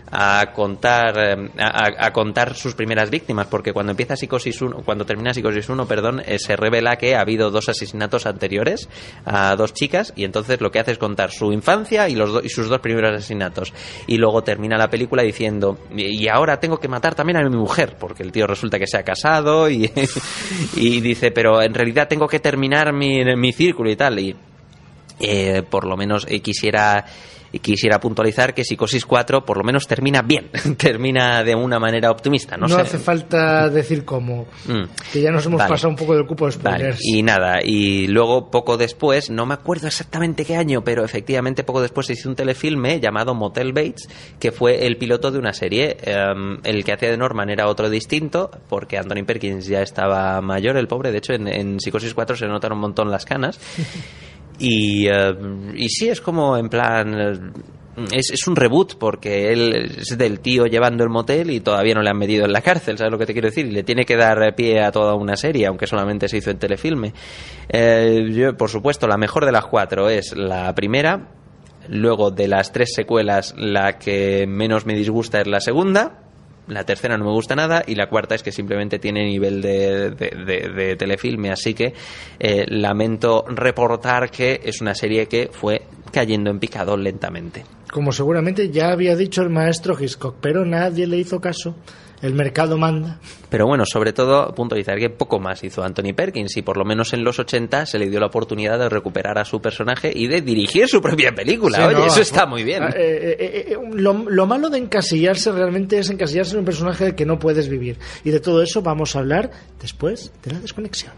a contar a, a contar sus primeras víctimas, porque cuando empieza Psicosis uno, cuando termina Psicosis uno, perdón, eh, se revela que ha habido dos asesinatos anteriores a dos chicas, y entonces lo que hace es contar su infancia y los do, y sus dos primeros asesinatos, y luego termina la película diciendo, y ahora tengo que matar también a mi mujer, porque el tío resulta que se ha casado y, y dice, pero en realidad tengo que terminar mi, mi círculo y tal, y eh, por lo menos eh, quisiera Y quisiera puntualizar que Psicosis cuatro por lo menos termina bien, termina de una manera optimista. No, no sé. hace falta decir cómo, mm. que ya nos hemos vale. pasado un poco del cupo de spoilers. Vale. Y nada, y luego poco después, no me acuerdo exactamente qué año, pero efectivamente poco después se hizo un telefilme llamado Motel Bates, que fue el piloto de una serie. Um, el que hacía de Norman era otro distinto, porque Anthony Perkins ya estaba mayor, el pobre. De hecho, en, en Psicosis cuatro se notaron un montón las canas. Y, uh, y sí, es como en plan... Uh, es, es un reboot, porque él es del tío llevando el motel y todavía no le han metido en la cárcel, ¿sabes lo que te quiero decir? Y le tiene que dar pie a toda una serie, aunque solamente se hizo en telefilme. Eh, yo, por supuesto, la mejor de las cuatro es la primera. Luego, de las tres secuelas, la que menos me disgusta es la segunda. La tercera no me gusta nada, y la cuarta es que simplemente tiene nivel de, de, de, de telefilme, así que eh, lamento reportar que es una serie que fue cayendo en picado lentamente. Como seguramente ya había dicho el maestro Hitchcock, pero nadie le hizo caso. El mercado manda. Pero bueno, sobre todo puntualizar que poco más hizo Anthony Perkins, y por lo menos en los ochenta se le dio la oportunidad de recuperar a su personaje y de dirigir su propia película. Sí, Oye, no, eso está muy bien. Eh, eh, eh, lo, lo malo de encasillarse realmente es encasillarse en un personaje del que no puedes vivir. Y de todo eso vamos a hablar después de la desconexión.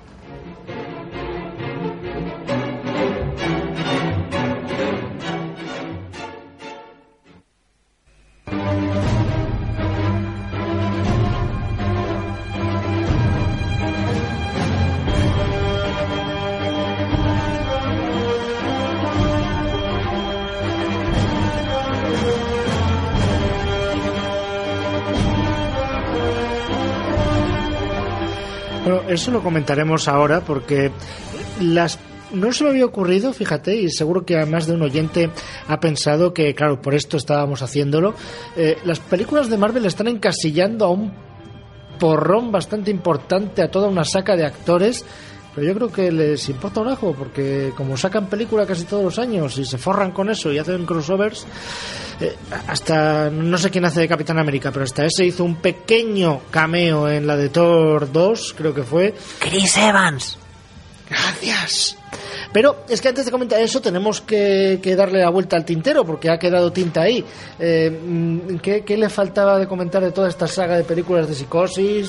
Bueno, eso lo comentaremos ahora, porque las no se me había ocurrido, fíjate, y seguro que además de un oyente ha pensado que, claro, por esto estábamos haciéndolo. Eh, las películas de Marvel están encasillando a un porrón bastante importante a toda una saca de actores, pero yo creo que les importa un ajo, porque como sacan película casi todos los años y se forran con eso y hacen crossovers, eh, hasta no sé quién hace de Capitán América, pero hasta ese hizo un pequeño cameo en la de Thor dos, creo que fue Chris Evans. Gracias. Pero es que antes de comentar eso tenemos que, que darle la vuelta al tintero, porque ha quedado tinta ahí. Eh, ¿qué, ¿Qué le faltaba de comentar de toda esta saga de películas de Psicosis?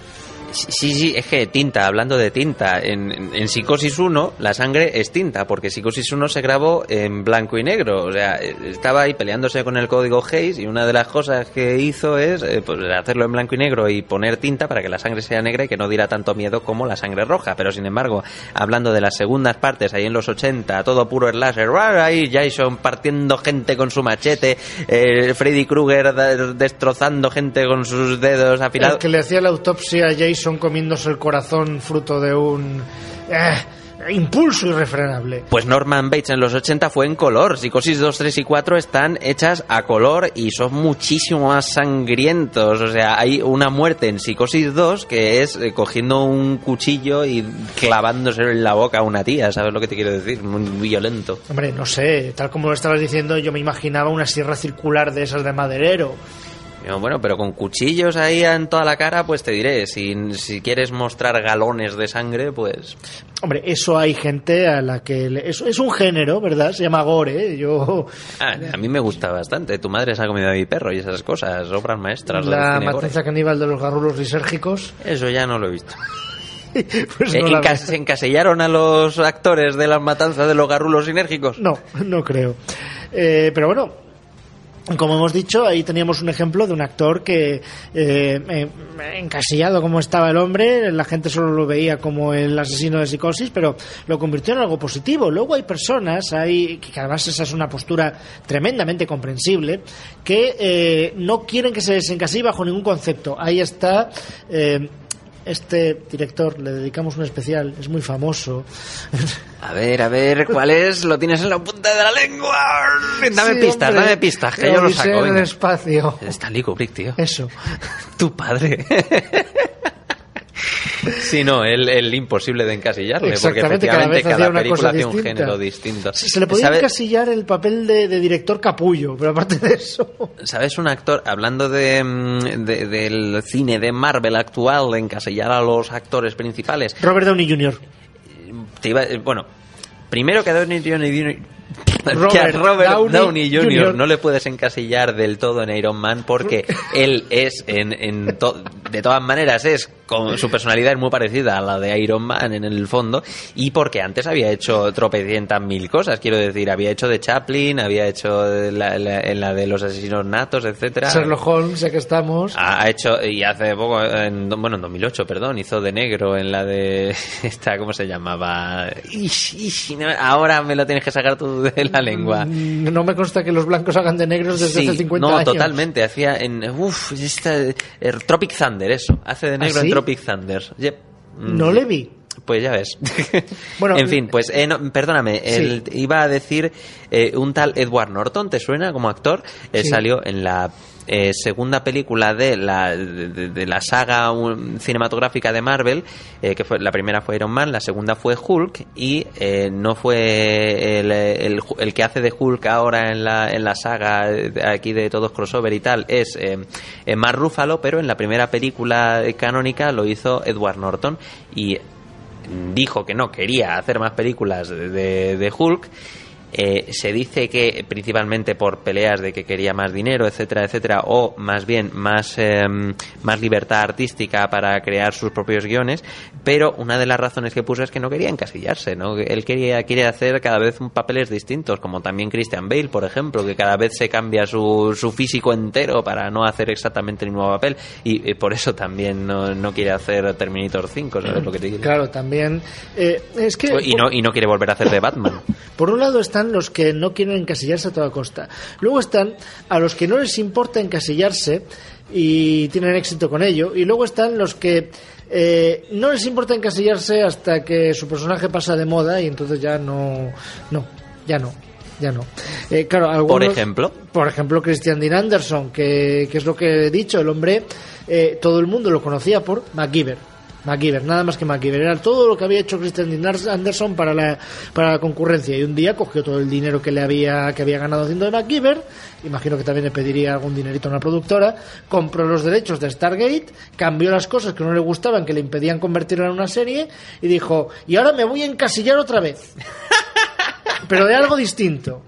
Sí, sí, es que tinta, hablando de tinta, en, en, en Psicosis uno la sangre es tinta, porque Psicosis uno se grabó en blanco y negro, o sea, estaba ahí peleándose con el código Hays, y una de las cosas que hizo es eh, pues, hacerlo en blanco y negro y poner tinta para que la sangre sea negra y que no diera tanto miedo como la sangre roja. Pero sin embargo, hablando de las segundas partes, ahí en los ochenta, todo puro láser, ahí Jason partiendo gente con su machete, eh, Freddy Krueger destrozando gente con sus dedos afilados. El que le hacía la autopsia a Jason comiéndose el corazón fruto de un eh, impulso irrefrenable. Pues Norman Bates en los ochenta fue en color. Psicosis dos, tres y cuatro están hechas a color y son muchísimo más sangrientos. O sea, hay una muerte en Psicosis dos que es eh, cogiendo un cuchillo y clavándose en la boca a una tía, ¿sabes lo que te quiero decir? Muy violento. Hombre, no sé, tal como lo estabas diciendo, yo me imaginaba una sierra circular de esas de maderero. Bueno, pero con cuchillos ahí en toda la cara, pues te diré, si, si quieres mostrar galones de sangre, pues... Hombre, eso hay gente a la que... Le, eso es un género, ¿verdad? Se llama gore, ¿eh? Yo... Ah, a mí me gusta bastante. Tu madre se ha comido a mi perro y esas cosas, obras maestras. La matanza caníbal de los garrulos lisérgicos. Eso ya no lo he visto. Pues no Encas- ¿Se encasillaron a los actores de las matanzas de los garrulos sinérgicos? No, no creo. Eh, pero bueno... Como hemos dicho, ahí teníamos un ejemplo de un actor que, eh, eh, encasillado como estaba el hombre, la gente solo lo veía como el asesino de Psicosis, pero lo convirtió en algo positivo. Luego hay personas, hay, que además esa es una postura tremendamente comprensible, que eh, no quieren que se les encasille bajo ningún concepto. Ahí está... Eh, este director le dedicamos un especial, es muy famoso. A ver, a ver, ¿cuál es? Lo tienes en la punta de la lengua. Dame Sí, pistas, hombre, dame pistas, que yo lo Odisea saco. en el Venga. espacio. Stanley Kubrick, tío. Eso. Tu padre. Sí, no, el, el imposible de encasillarle, porque Exactamente, cada efectivamente vez hacía cada una película cosa hacía un distinta. género distinto. Se, se le podía ¿Sabe- encasillar el papel de, de director capullo, pero aparte de eso... ¿Sabes un actor, hablando de, mm, de- del cine de Marvel actual, de encasillar a los actores principales? Robert Downey junior Te iba- eh, bueno, primero que a Downey junior Robert que a Robert Downey Downey, junior junior no le puedes encasillar del todo en Iron Man porque él es en, en to- de todas maneras es con su personalidad es muy parecida a la de Iron Man en el fondo, y porque antes había hecho tropecientas mil cosas, quiero decir, había hecho de Chaplin, había hecho la, la, en la de los asesinos natos, etcétera. Sherlock Holmes, ya que estamos. Ha ha hecho, y hace poco, en, bueno, en dos mil ocho, perdón, hizo de negro en la de esta, ¿cómo se llamaba? Ish, ish, no, ahora me lo tienes que sacar tú de la lengua. No me consta que los blancos hagan de negros desde Sí, hace cincuenta no, años. totalmente, hacía en, uff, esta, eh, Tropic Thunder, eso, hace de negro ¿Ah, sí? en Tropic Thunder. Yep. Mm. No le vi. Pues ya ves. Bueno, en fin, pues eh, no, perdóname, sí. el- iba a decir eh, un tal Edward Norton, ¿te suena como actor? Él Sí. salió en la eh, segunda película de la, de, de- de la saga um, cinematográfica de Marvel, eh, que fue la primera fue Iron Man, la segunda fue Hulk, y eh, no fue el, el, el que hace de Hulk ahora en la, en la saga de aquí de todos crossover y tal, es eh, eh, Mark Ruffalo, pero en la primera película canónica lo hizo Edward Norton, y dijo que no quería hacer más películas de, de Hulk. Eh, se dice que principalmente por peleas de que quería más dinero, etcétera, etcétera, o más bien más, eh, más libertad artística para crear sus propios guiones, pero una de las razones que puso es que no quería encasillarse, ¿no? Él quería, quiere hacer cada vez papeles distintos, como también Christian Bale, por ejemplo, que cada vez se cambia su, su físico entero para no hacer exactamente el mismo papel, y, y por eso también no, no quiere hacer Terminator cinco, ¿sabes lo que te digo? Claro, también. eh, es que. Y no, y no quiere volver a hacer de Batman. Por un lado están los que no quieren encasillarse a toda costa. Luego están a los que no les importa encasillarse y tienen éxito con ello. Y luego están los que eh, no les importa encasillarse hasta que su personaje pasa de moda y entonces ya no, no, ya no. Ya no. Eh, claro, algunos, Por ejemplo. Por ejemplo, Christian Dean Anderson, que, que es lo que he dicho, el hombre, eh, todo el mundo lo conocía por MacGyver. MacGyver, nada más que MacGyver. Era todo lo que había hecho Christian Dean Anderson para la, para la concurrencia. Y un día cogió todo el dinero que le había, que había ganado haciendo de MacGyver. Imagino que también le pediría algún dinerito a una productora. Compró los derechos de Stargate, cambió las cosas que no le gustaban, que le impedían convertirlo en una serie, y dijo, y ahora me voy a encasillar otra vez. Pero de algo distinto.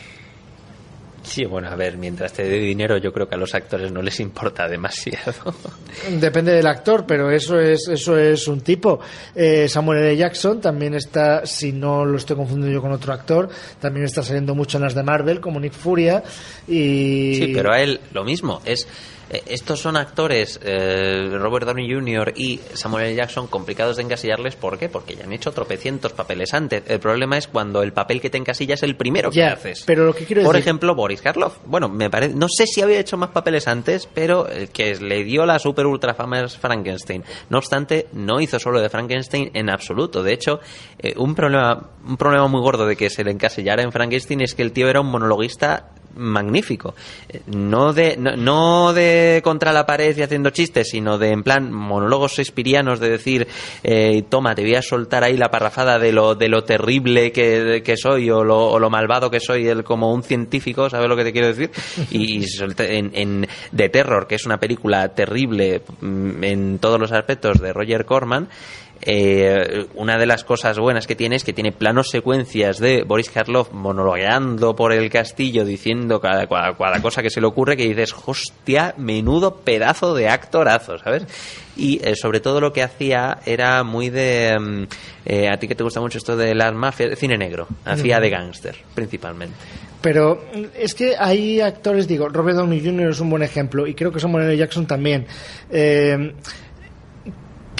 Sí, bueno, a ver, mientras te dé dinero yo creo que a los actores no les importa demasiado. Depende del actor, pero eso es eso es un tipo. Eh, Samuel L. Jackson también está, si no lo estoy confundiendo yo con otro actor, también está saliendo mucho en las de Marvel, como Nick Furia. Y... Sí, pero a él lo mismo. Es eh, estos son actores, eh, Robert Downey junior y Samuel L. Jackson, complicados de encasillarles. ¿Por qué? Porque ya han hecho tropecientos papeles antes. El problema es cuando el papel que te encasilla es el primero que Ya, haces. pero lo que quiero Por decir... ejemplo, Boris Karloff. Bueno, me parece, no sé si había hecho más papeles antes, pero el que le dio la super ultra fama es Frankenstein. No obstante, no hizo solo de Frankenstein en absoluto. De hecho, eh, un problema un problema muy gordo de que se le encasillara en Frankenstein es que el tío era un monologuista magnífico, no de no, no de contra la pared y haciendo chistes, sino de en plan monólogos shakespearianos de decir eh, toma, te voy a soltar ahí la parrafada de lo de lo terrible que, que soy o lo, o lo malvado que soy, el, como un científico, ¿sabes lo que te quiero decir? Y, y en, en The Terror, que es una película terrible en todos los aspectos de Roger Corman. Eh, una de las cosas buenas que tiene es que tiene planos secuencias de Boris Karloff monologueando por el castillo diciendo cada, cada, cada cosa que se le ocurre, que dices, hostia, menudo pedazo de actorazo, ¿sabes? Y eh, sobre todo lo que hacía era muy de eh, a ti que te gusta mucho esto de las mafias, cine negro, hacía de gángster principalmente. Pero es que hay actores, digo, Robert Downey junior es un buen ejemplo y creo que Samuel L. Jackson también. Eh,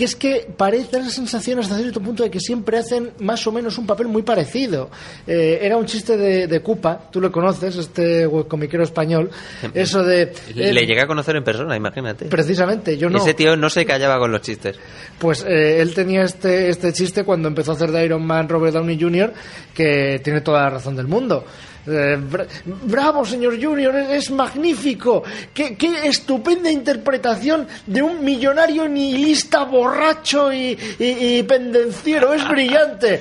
que es que parece esa sensación hasta cierto punto de que siempre hacen más o menos un papel muy parecido. Eh, era un chiste de, de Cupa, tú lo conoces, este comiquero español, eso de... Le eh, llegué a conocer en persona, imagínate. Precisamente, yo no. Ese tío no se callaba con los chistes. Pues eh, él tenía este, este chiste cuando empezó a hacer de Iron Man Robert Downey junior, que tiene toda la razón del mundo. Eh, bra- bravo, señor Junior, es, es magnífico. Qué, qué estupenda interpretación de un millonario nihilista borracho y, y, y pendenciero. Es brillante.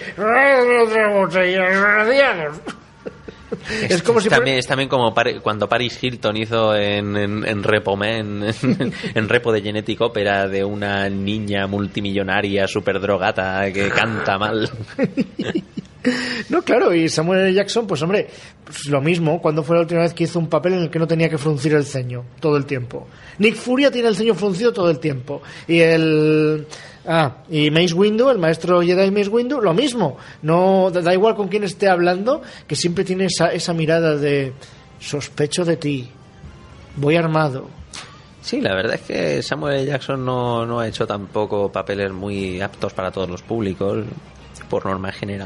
Es como si también, fuera... es también como Par- cuando Paris Hilton hizo en, en, en Repo Man, en, en Repo de Genetic Opera, de una niña multimillonaria super drogata que canta mal. No, claro, y Samuel L. Jackson, pues hombre, pues lo mismo, cuando fue la última vez que hizo un papel en el que no tenía que fruncir el ceño todo el tiempo. Nick Furia tiene el ceño fruncido todo el tiempo. Y el... Ah, y Mace Windu, el maestro Jedi Mace Windu, lo mismo. No da igual con quién esté hablando, que siempre tiene esa, esa mirada de sospecho de ti, voy armado. Sí, la verdad es que Samuel L. Jackson no, no ha hecho tampoco papeles muy aptos para todos los públicos, por norma general.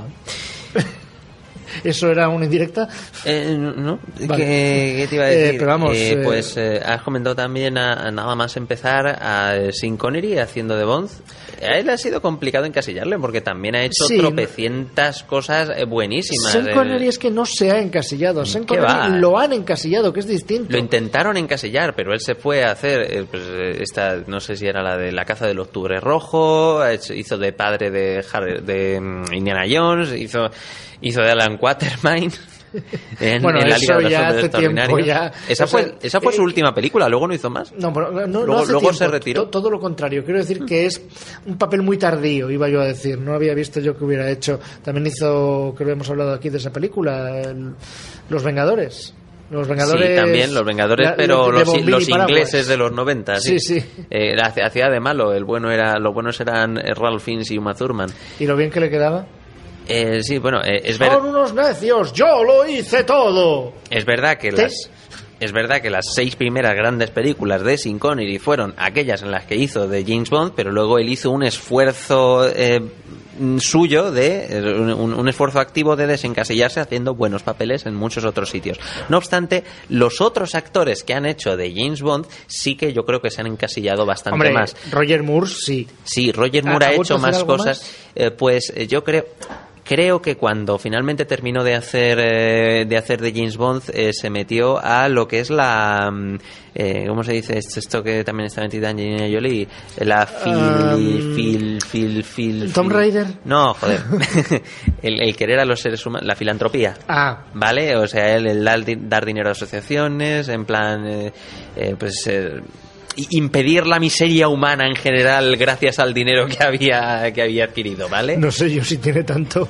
¿Eso era una indirecta? Eh, no, Vale. ¿Qué, qué te iba a decir? Eh, pero vamos, Eh, eh, pues eh, has comentado también, a, a nada más empezar, a Sean Connery haciendo de Bond. A él ha sido complicado encasillarle porque también ha hecho Sí. tropecientas cosas eh, buenísimas. Sean El- Connery es que no se ha encasillado. Sean ¿Qué Connery va? lo han encasillado, que es distinto. Lo intentaron encasillar, pero él se fue a hacer, eh, pues, eh, esta, no sé si era la de La caza del octubre rojo, ha hecho- hizo de padre de, Harry- de mm, Indiana Jones, hizo, hizo de Alan Quatermain. En, Bueno, en la eso Liga de los ya Hombres hace tiempo Extraordinarios. ya. Esa O fue, sea, esa fue su eh, última película, luego no hizo más. No, pero no, no luego hace luego tiempo. se retiró. To- Todo lo contrario. Quiero decir que es un papel muy tardío, iba yo a decir. No había visto yo que hubiera hecho. También hizo, creo que hemos hablado aquí de esa película, el- Los Vengadores. Los Vengadores. Sí, también Los Vengadores, la- pero de los, Bombil y los Paraguas. ingleses de los noventa. Sí, Sí, sí. Eh, hacía hacía de malo. El bueno era, los buenos eran eh, Ralph Fiennes y Uma Thurman. ¿Y lo bien que le quedaba? Eh, sí, bueno, eh, es verdad. Son unos necios, yo lo hice todo. Es verdad que ¿Qué? las es verdad que las seis primeras grandes películas de Sean Connery fueron aquellas en las que hizo de James Bond, pero luego él hizo un esfuerzo eh, suyo de eh, un, un esfuerzo activo de desencasillarse haciendo buenos papeles en muchos otros sitios. No obstante, los otros actores que han hecho de James Bond sí que yo creo que se han encasillado bastante Hombre, más. Roger Moore, sí. Sí, Roger Moore ¿Ha- ha ha vuelto hecho a hacer más algo cosas. más? Eh, pues eh, yo creo creo que cuando finalmente terminó de hacer eh, de hacer de James Bond eh, se metió a lo que es la mm, eh, ¿cómo se dice esto, esto que también está metida Angelina Jolie? La fil Um, fil fil fil Tomb fil- Raider. No, joder. el, el querer a los seres humanos, la filantropía. Ah, ¿Vale? O sea, él, el dar, di- dar dinero a asociaciones, en plan, eh, eh, pues, eh, i- impedir la miseria humana en general gracias al dinero que había, que había adquirido, ¿vale? no sé yo si tiene tanto.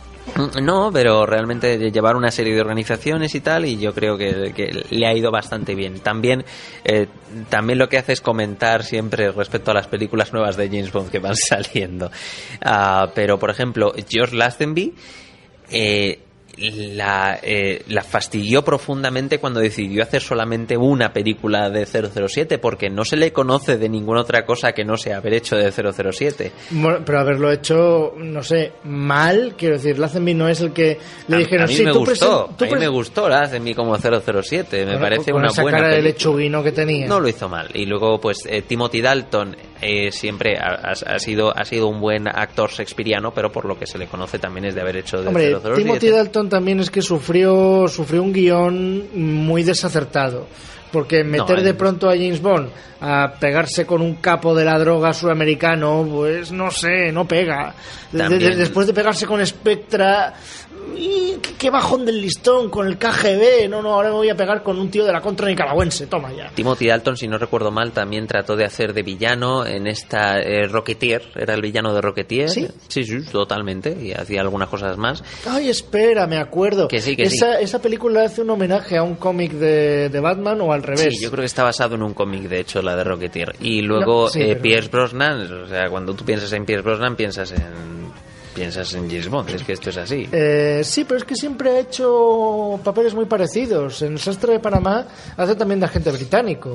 No, pero realmente llevar una serie de organizaciones y tal, y yo creo que, que le ha ido bastante bien. También, eh, también lo que hace es comentar siempre respecto a las películas nuevas de James Bond que van saliendo. Ah, pero, por ejemplo, George Lazenby eh, la, eh, la fastidió profundamente cuando decidió hacer solamente una película de cero cero siete, porque no se le conoce de ninguna otra cosa que no sea haber hecho de cero cero siete. Bueno, pero haberlo hecho, no sé, mal, quiero decir, Lazenby no es el que le A- dijeron, a mí sí, me tú gustó, presen- tú a mí me presen- gustó la hace mí como cero cero siete, me con- parece con una esa buena cara de película. lechuguino que tenía. No lo hizo mal. Y luego, pues, eh, Timothy Dalton eh, siempre ha, ha- ha sido ha sido un buen actor shakespeariano, pero por lo que se le conoce también es de haber hecho de Hombre, cero cero siete. Timothy Dalton también es que sufrió sufrió un guión muy desacertado. Porque meter No, de eh. pronto a James Bond a pegarse con un capo de la droga sudamericano, pues no sé, no pega. De- de- También- después de pegarse con Spectra, y qué, qué bajón del listón con el K G B. No, no, ahora me voy a pegar con un tío de la contra nicaragüense. Toma ya. Timothy Dalton, si no recuerdo mal, también trató de hacer de villano en esta eh, Rocketeer. ¿Era el villano de Rocketeer? ¿Sí? Sí, sí, totalmente. Y hacía algunas cosas más. Ay, espera, me acuerdo. Que sí, que esa, esa película hace un homenaje a un cómic de, de Batman o al revés. Sí, yo creo que está basado en un cómic, de hecho, la de Rocketeer. Y luego No, sí, eh, pero- Pierce Brosnan, o sea, cuando tú piensas en Pierce Brosnan, piensas en piensas en James Bond, es que esto es así. Eh, sí, pero es que siempre ha hecho papeles muy parecidos. En El sastre de Panamá hace también de agente británico.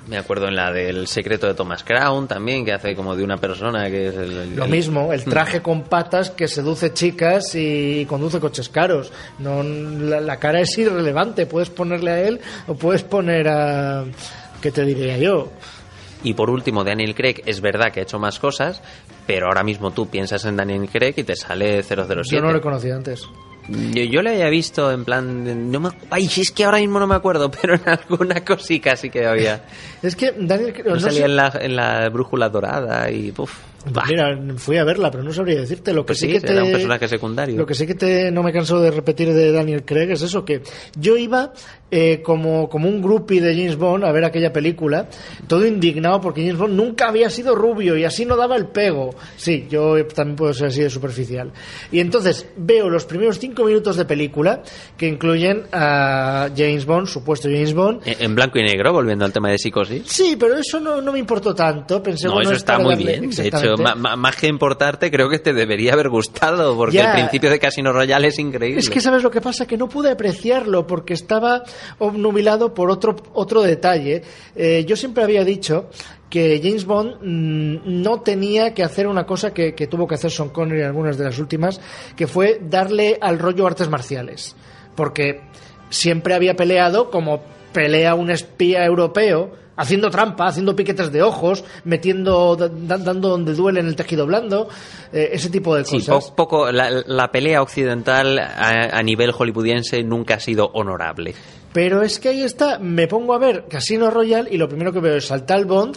Me acuerdo en la del secreto de Thomas Crown también, que hace como de una persona que es el... el Lo el... mismo, el traje con patas que seduce chicas y conduce coches caros. No, la, la cara es irrelevante, puedes ponerle a él o puedes poner a... ¿qué te diría yo? Y por último, Daniel Craig es verdad que ha hecho más cosas, pero ahora mismo tú piensas en Daniel Craig y te sale cero cero siete. Yo no lo conocí antes. Yo, yo le había visto en plan... No me, ay, es que ahora mismo no me acuerdo, pero en alguna cosica sí que había. Es que Daniel Craig... No no salía sé... en, la, en la brújula dorada y... Uf, Mira, fui a verla, pero no sabría decirte. Lo que pues sí, sí, que te... era un personaje secundario. Lo que sí que te... no me canso de repetir de Daniel Craig es eso, que yo iba eh, como, como un groupie de James Bond a ver aquella película, todo indignado porque James Bond nunca había sido rubio y así no daba el pego. Sí, yo también puedo ser así de superficial. Y entonces veo los primeros cinco minutos de película que incluyen a James Bond, supuesto James Bond. En blanco y negro, volviendo al tema de Psicosis. Sí, pero eso no, no me importó tanto. Pensé, No, bueno, eso es está para muy darle- bien. De exactamente. hecho, ma- ma- más que importarte, creo que te debería haber gustado, porque Ya. el principio de Casino Royale es increíble. Es que sabes lo que pasa, que no pude apreciarlo porque estaba obnubilado por otro otro detalle. Eh, yo siempre había dicho que James Bond mmm, no tenía que hacer una cosa que, que tuvo que hacer Sean Connery en algunas de las últimas, que fue darle al rollo artes marciales, porque siempre había peleado como pelea un espía europeo, haciendo trampa, haciendo piquetes de ojos, metiendo, da- dando donde duele en el tejido blando, eh, ese tipo de Sí, cosas. po- poco, la, la pelea occidental a, a nivel hollywoodiense nunca ha sido honorable. Pero es que ahí está, me pongo a ver Casino Royale y lo primero que veo es saltar Bond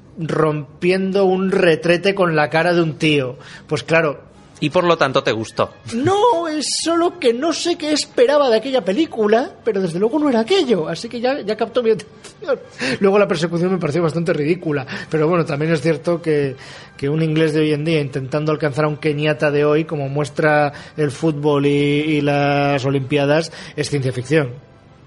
rompiendo un retrete con la cara de un tío. Pues claro. Y por lo tanto te gustó. No, es solo que no sé qué esperaba de aquella película, pero desde luego no era aquello, así que ya, ya captó mi atención. Luego la persecución me pareció bastante ridícula, pero bueno, también es cierto que, que un inglés de hoy en día intentando alcanzar a un keniata de hoy, como muestra el fútbol y, y las Olimpiadas, es ciencia ficción.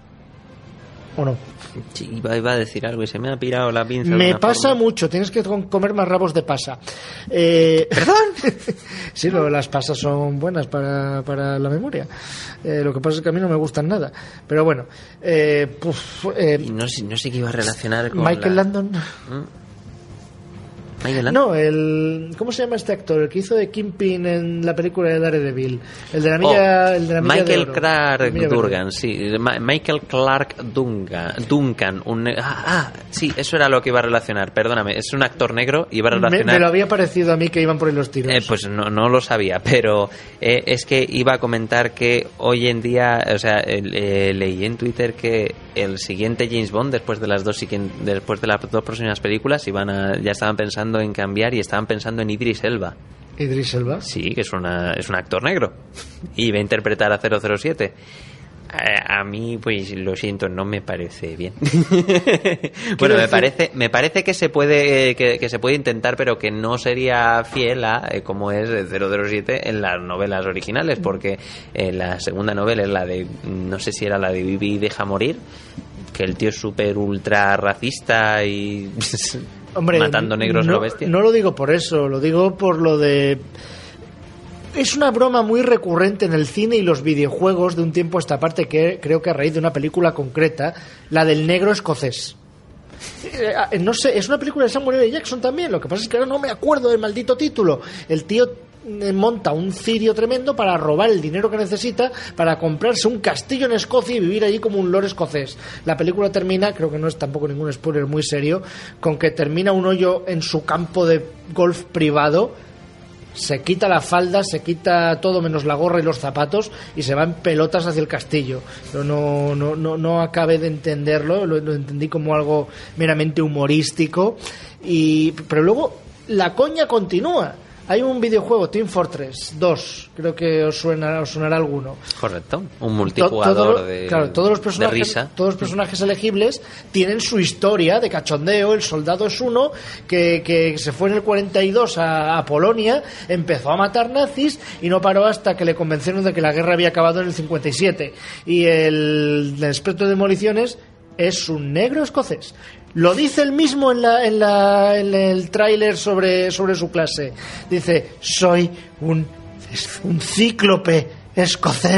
¿O no? Sí, iba, iba a decir algo y se me ha pirado la pinza. de Me una pasa forma. mucho, tienes que com- comer más rabos de pasa. Eh, ¿Perdón? Sí, lo, las pasas son buenas para, para la memoria. Eh, lo que pasa es que a mí no me gustan nada. Pero bueno, eh, puf, eh, Y no, sé- no sé qué iba a relacionar con Michael la- Landon. ¿Mm? ¿Michael Landon? No, el ¿cómo se llama este actor? El que hizo de Kingpin en la película de Daredevil. El de la milla, Oh, el de la milla de Michael oro. Clark La milla verde. Duncan, sí. Ma- Michael Clark Duncan. Duncan un, ne- ah, ah, sí, eso era lo que iba a relacionar. Perdóname, es un actor negro y iba a Me, relacionar. me lo había parecido a mí que iban por ahí los tiros. Eh, pues no, no lo sabía, pero eh, es que iba a comentar que hoy en día, o sea, el- eh, leí en Twitter que el siguiente James Bond, después de las dos siguien- después de las dos próximas películas, iban a, ya estaban pensando en cambiar y estaban pensando en Idris Elba. Idris Elba. Sí, que es una es un actor negro y va a interpretar a cero cero siete. A, a mí, pues lo siento, no me parece bien. Bueno, me decir- parece me parece que se puede que, que se puede intentar, pero que no sería fiel a eh, como es cero cero siete en las novelas originales, porque eh, la segunda novela es la de, no sé si era la de Vivi y deja morir, que el tío es súper ultra racista y Hombre, matando negros a no, lo bestia. no lo digo por eso, lo digo por lo de... Es una broma muy recurrente en el cine y los videojuegos de un tiempo a esta parte, que creo que a raíz de una película concreta, la del negro escocés. Eh, No sé, es una película de Samuel L. Jackson también, lo que pasa es que ahora no me acuerdo del maldito título. El tío eh, monta un cirio tremendo para robar el dinero que necesita para comprarse un castillo en Escocia y vivir allí como un lord escocés. La película termina, creo que no es tampoco ningún spoiler muy serio, con que termina un hoyo en su campo de golf privado, se quita la falda, se quita todo menos la gorra y los zapatos y se va en pelotas hacia el castillo. Pero no, no, no, no acabé de entenderlo, lo, lo entendí como algo meramente humorístico. Y, pero luego la coña continúa. Hay un videojuego, Team Fortress dos, creo que os suena, os sonará alguno. Correcto, un To- multijugador todo- de, claro, todos los de personajes, risa. todos los personajes elegibles tienen su historia de cachondeo. El soldado es uno que, que se fue en el cuarenta y dos a, a Polonia, empezó a matar nazis y no paró hasta que le convencieron de que la guerra había acabado en el cincuenta y siete. Y el, el experto de demoliciones es un negro escocés. Lo dice él mismo en, la, en, la, en el tráiler sobre, sobre su clase. Dice, soy un, un cíclope escocés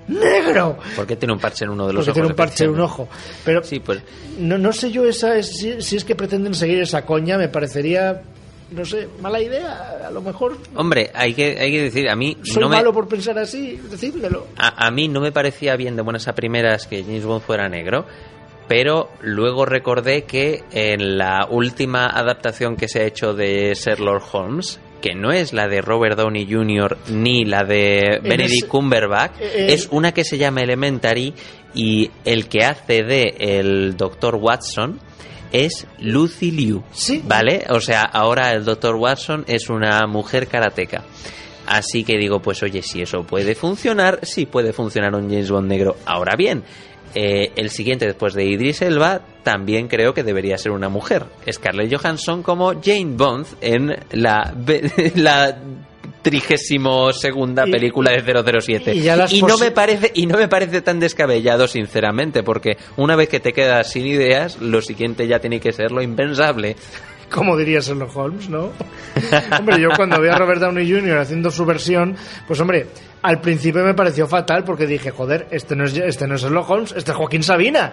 ¡negro! ¿Por qué tiene un parche en uno de los Porque ojos? tiene un parche en un ojo. Pero sí, pues... no, no sé yo esa si, si es que pretenden seguir esa coña, me parecería, no sé, mala idea, a lo mejor. Hombre, hay que, hay que decir, a mí... Soy no malo me, por pensar así, decídmelo. a, a mí no me parecía bien de buenas a primeras que James Bond fuera negro, pero luego recordé que en la última adaptación que se ha hecho de Sherlock Holmes, que no es la de Robert Downey junior ni la de Benedict ese, Cumberbatch, eh, es una que se llama Elementary, y el que hace de el doctor Watson es Lucy Liu, ¿sí? ¿Vale? O sea, ahora el doctor Watson es una mujer karateca. Así que digo, pues oye, si eso puede funcionar, sí puede funcionar un James Bond negro. Ahora bien, Eh, el siguiente después de Idris Elba también creo que debería ser una mujer, Scarlett Johansson como Jane Bond en la, la trigésimo segunda y, película de cero cero siete y, y no me parece y no me parece tan descabellado, sinceramente, porque una vez que te quedas sin ideas, lo siguiente ya tiene que ser lo impensable. Como diría Sherlock Holmes, ¿no? Hombre, yo cuando vi a Robert Downey junior haciendo su versión, pues hombre, al principio me pareció fatal porque dije, joder, este no es, este no es Sherlock Holmes, este es Joaquín Sabina.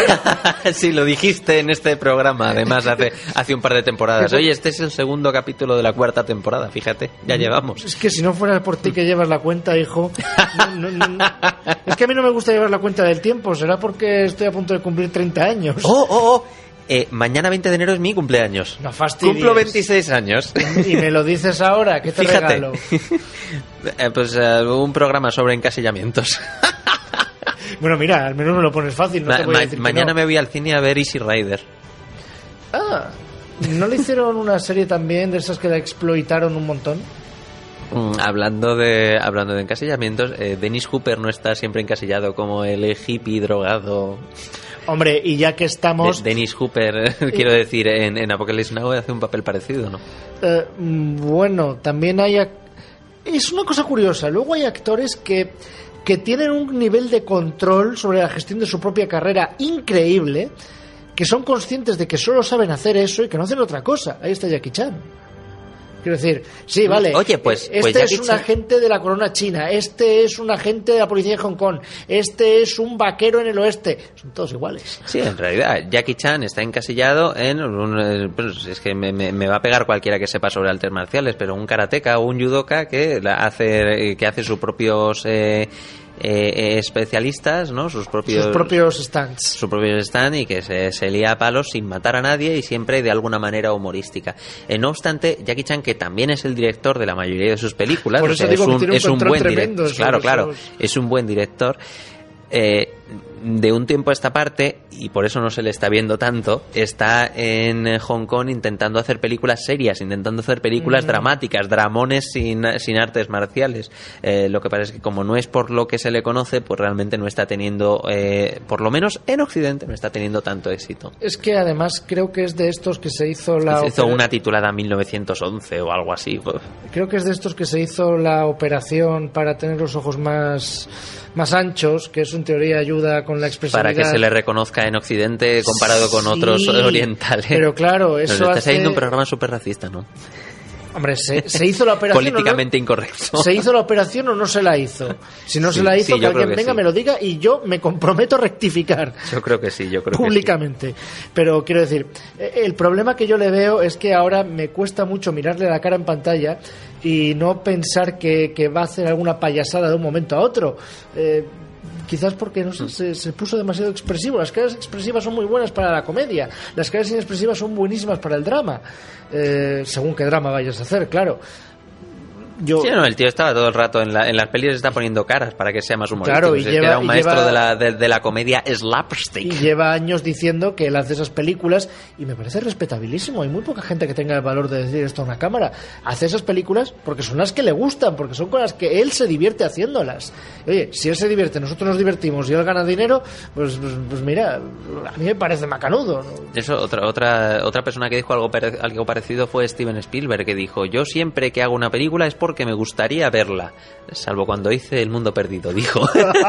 Sí, lo dijiste en este programa, además, hace, hace un par de temporadas. Oye, este es el segundo capítulo de la cuarta temporada, fíjate, ya llevamos. Es que si no fuera por ti que llevas la cuenta, hijo... No, no, no, es que a mí no me gusta llevar la cuenta del tiempo, será porque estoy a punto de cumplir treinta años. ¡Oh, oh, oh! Eh, mañana veinte de enero es mi cumpleaños. No fastidies. Cumplo veintiséis años. Y me lo dices ahora, ¿qué te Fíjate. regalo? eh, pues uh, un programa sobre encasillamientos. Bueno, mira, al menos me lo pones fácil. No ma- te voy ma- a decir mañana que no. me voy al cine a ver Easy Rider. Ah, ¿no le hicieron una serie también de esas que la exploitaron un montón? Mm, hablando de hablando de encasillamientos, eh, Dennis Hooper no está siempre encasillado como el hippie drogado. Hombre, y ya que estamos... De, Dennis Hooper, quiero decir, en, en Apocalypse Now hace un papel parecido, ¿no? Eh, bueno, también hay... Ac- es una cosa curiosa. Luego hay actores que, que tienen un nivel de control sobre la gestión de su propia carrera increíble, que son conscientes de que solo saben hacer eso y que no hacen otra cosa. Ahí está Jackie Chan. Quiero decir, sí, vale. Oye, pues, este pues es un Chan... agente de la corona china, este es un agente de la policía de Hong Kong, este es un vaquero en el oeste. Son todos iguales. Sí, en realidad, Jackie Chan está encasillado en un... Pues es que me, me, me va a pegar cualquiera que sepa sobre artes marciales, pero un karateka o un judoka que hace, que hace sus propios... Eh, Eh, especialistas, ¿no? Sus propios sus propios stands. Sus propios stands y que se, se lía a palos sin matar a nadie y siempre de alguna manera humorística. Eh, no obstante, Jackie Chan, que también es el director de la mayoría de sus películas, por o eso sea, digo es un, que tiene un es un buen tremendo, director. Claro, claro, esos... es un buen director. Eh, de un tiempo a esta parte, y por eso no se le está viendo tanto, está en Hong Kong intentando hacer películas serias, intentando hacer películas mm. dramáticas, dramones sin, sin artes marciales. Eh, lo que pasa es que como no es por lo que se le conoce, pues realmente no está teniendo, eh, por lo menos en Occidente, no está teniendo tanto éxito. Es que además creo que es de estos que se hizo la... Se hizo una titulada mil novecientos once o algo así. Pues. Creo que es de estos que se hizo la operación para tener los ojos más... más anchos, que eso en teoría ayuda con la expresividad. Para que se le reconozca en Occidente comparado con sí, otros orientales. Pero claro, eso Pero hace... está saliendo un programa súper racista, ¿no? Hombre, ¿se, se hizo la operación políticamente o no? incorrecto. ¿Se hizo la operación o no se la hizo? Si no sí, se la hizo, sí, que alguien que venga, sí. me lo diga y yo me comprometo a rectificar. Yo creo que sí, yo creo públicamente. Que sí. Pero quiero decir, el problema que yo le veo es que ahora me cuesta mucho mirarle la cara en pantalla y no pensar que, que va a hacer alguna payasada de un momento a otro. Eh, Quizás porque no sé, se, se puso demasiado expresivo. Las caras expresivas son muy buenas para la comedia. Las caras inexpresivas son buenísimas para el drama. Eh, según qué drama vayas a hacer, claro. Yo... Sí, no, el tío estaba todo el rato en, la, en las pelis, está poniendo caras para que sea más humorístico. Claro, y si lleva, es que era un maestro lleva, de, la, de, de la comedia slapstick. Y lleva años diciendo que él hace esas películas y me parece respetabilísimo. Hay muy poca gente que tenga el valor de decir esto a una cámara. Hace esas películas porque son las que le gustan, porque son con las que él se divierte haciéndolas. Oye, si él se divierte, nosotros nos divertimos y él gana dinero, pues, pues, pues mira, a mí me parece macanudo, ¿no? Eso, otra, otra, otra persona que dijo algo, pare, algo parecido fue Steven Spielberg, que dijo, yo siempre que hago una película es porque porque me gustaría verla, salvo cuando hice El Mundo Perdido, dijo.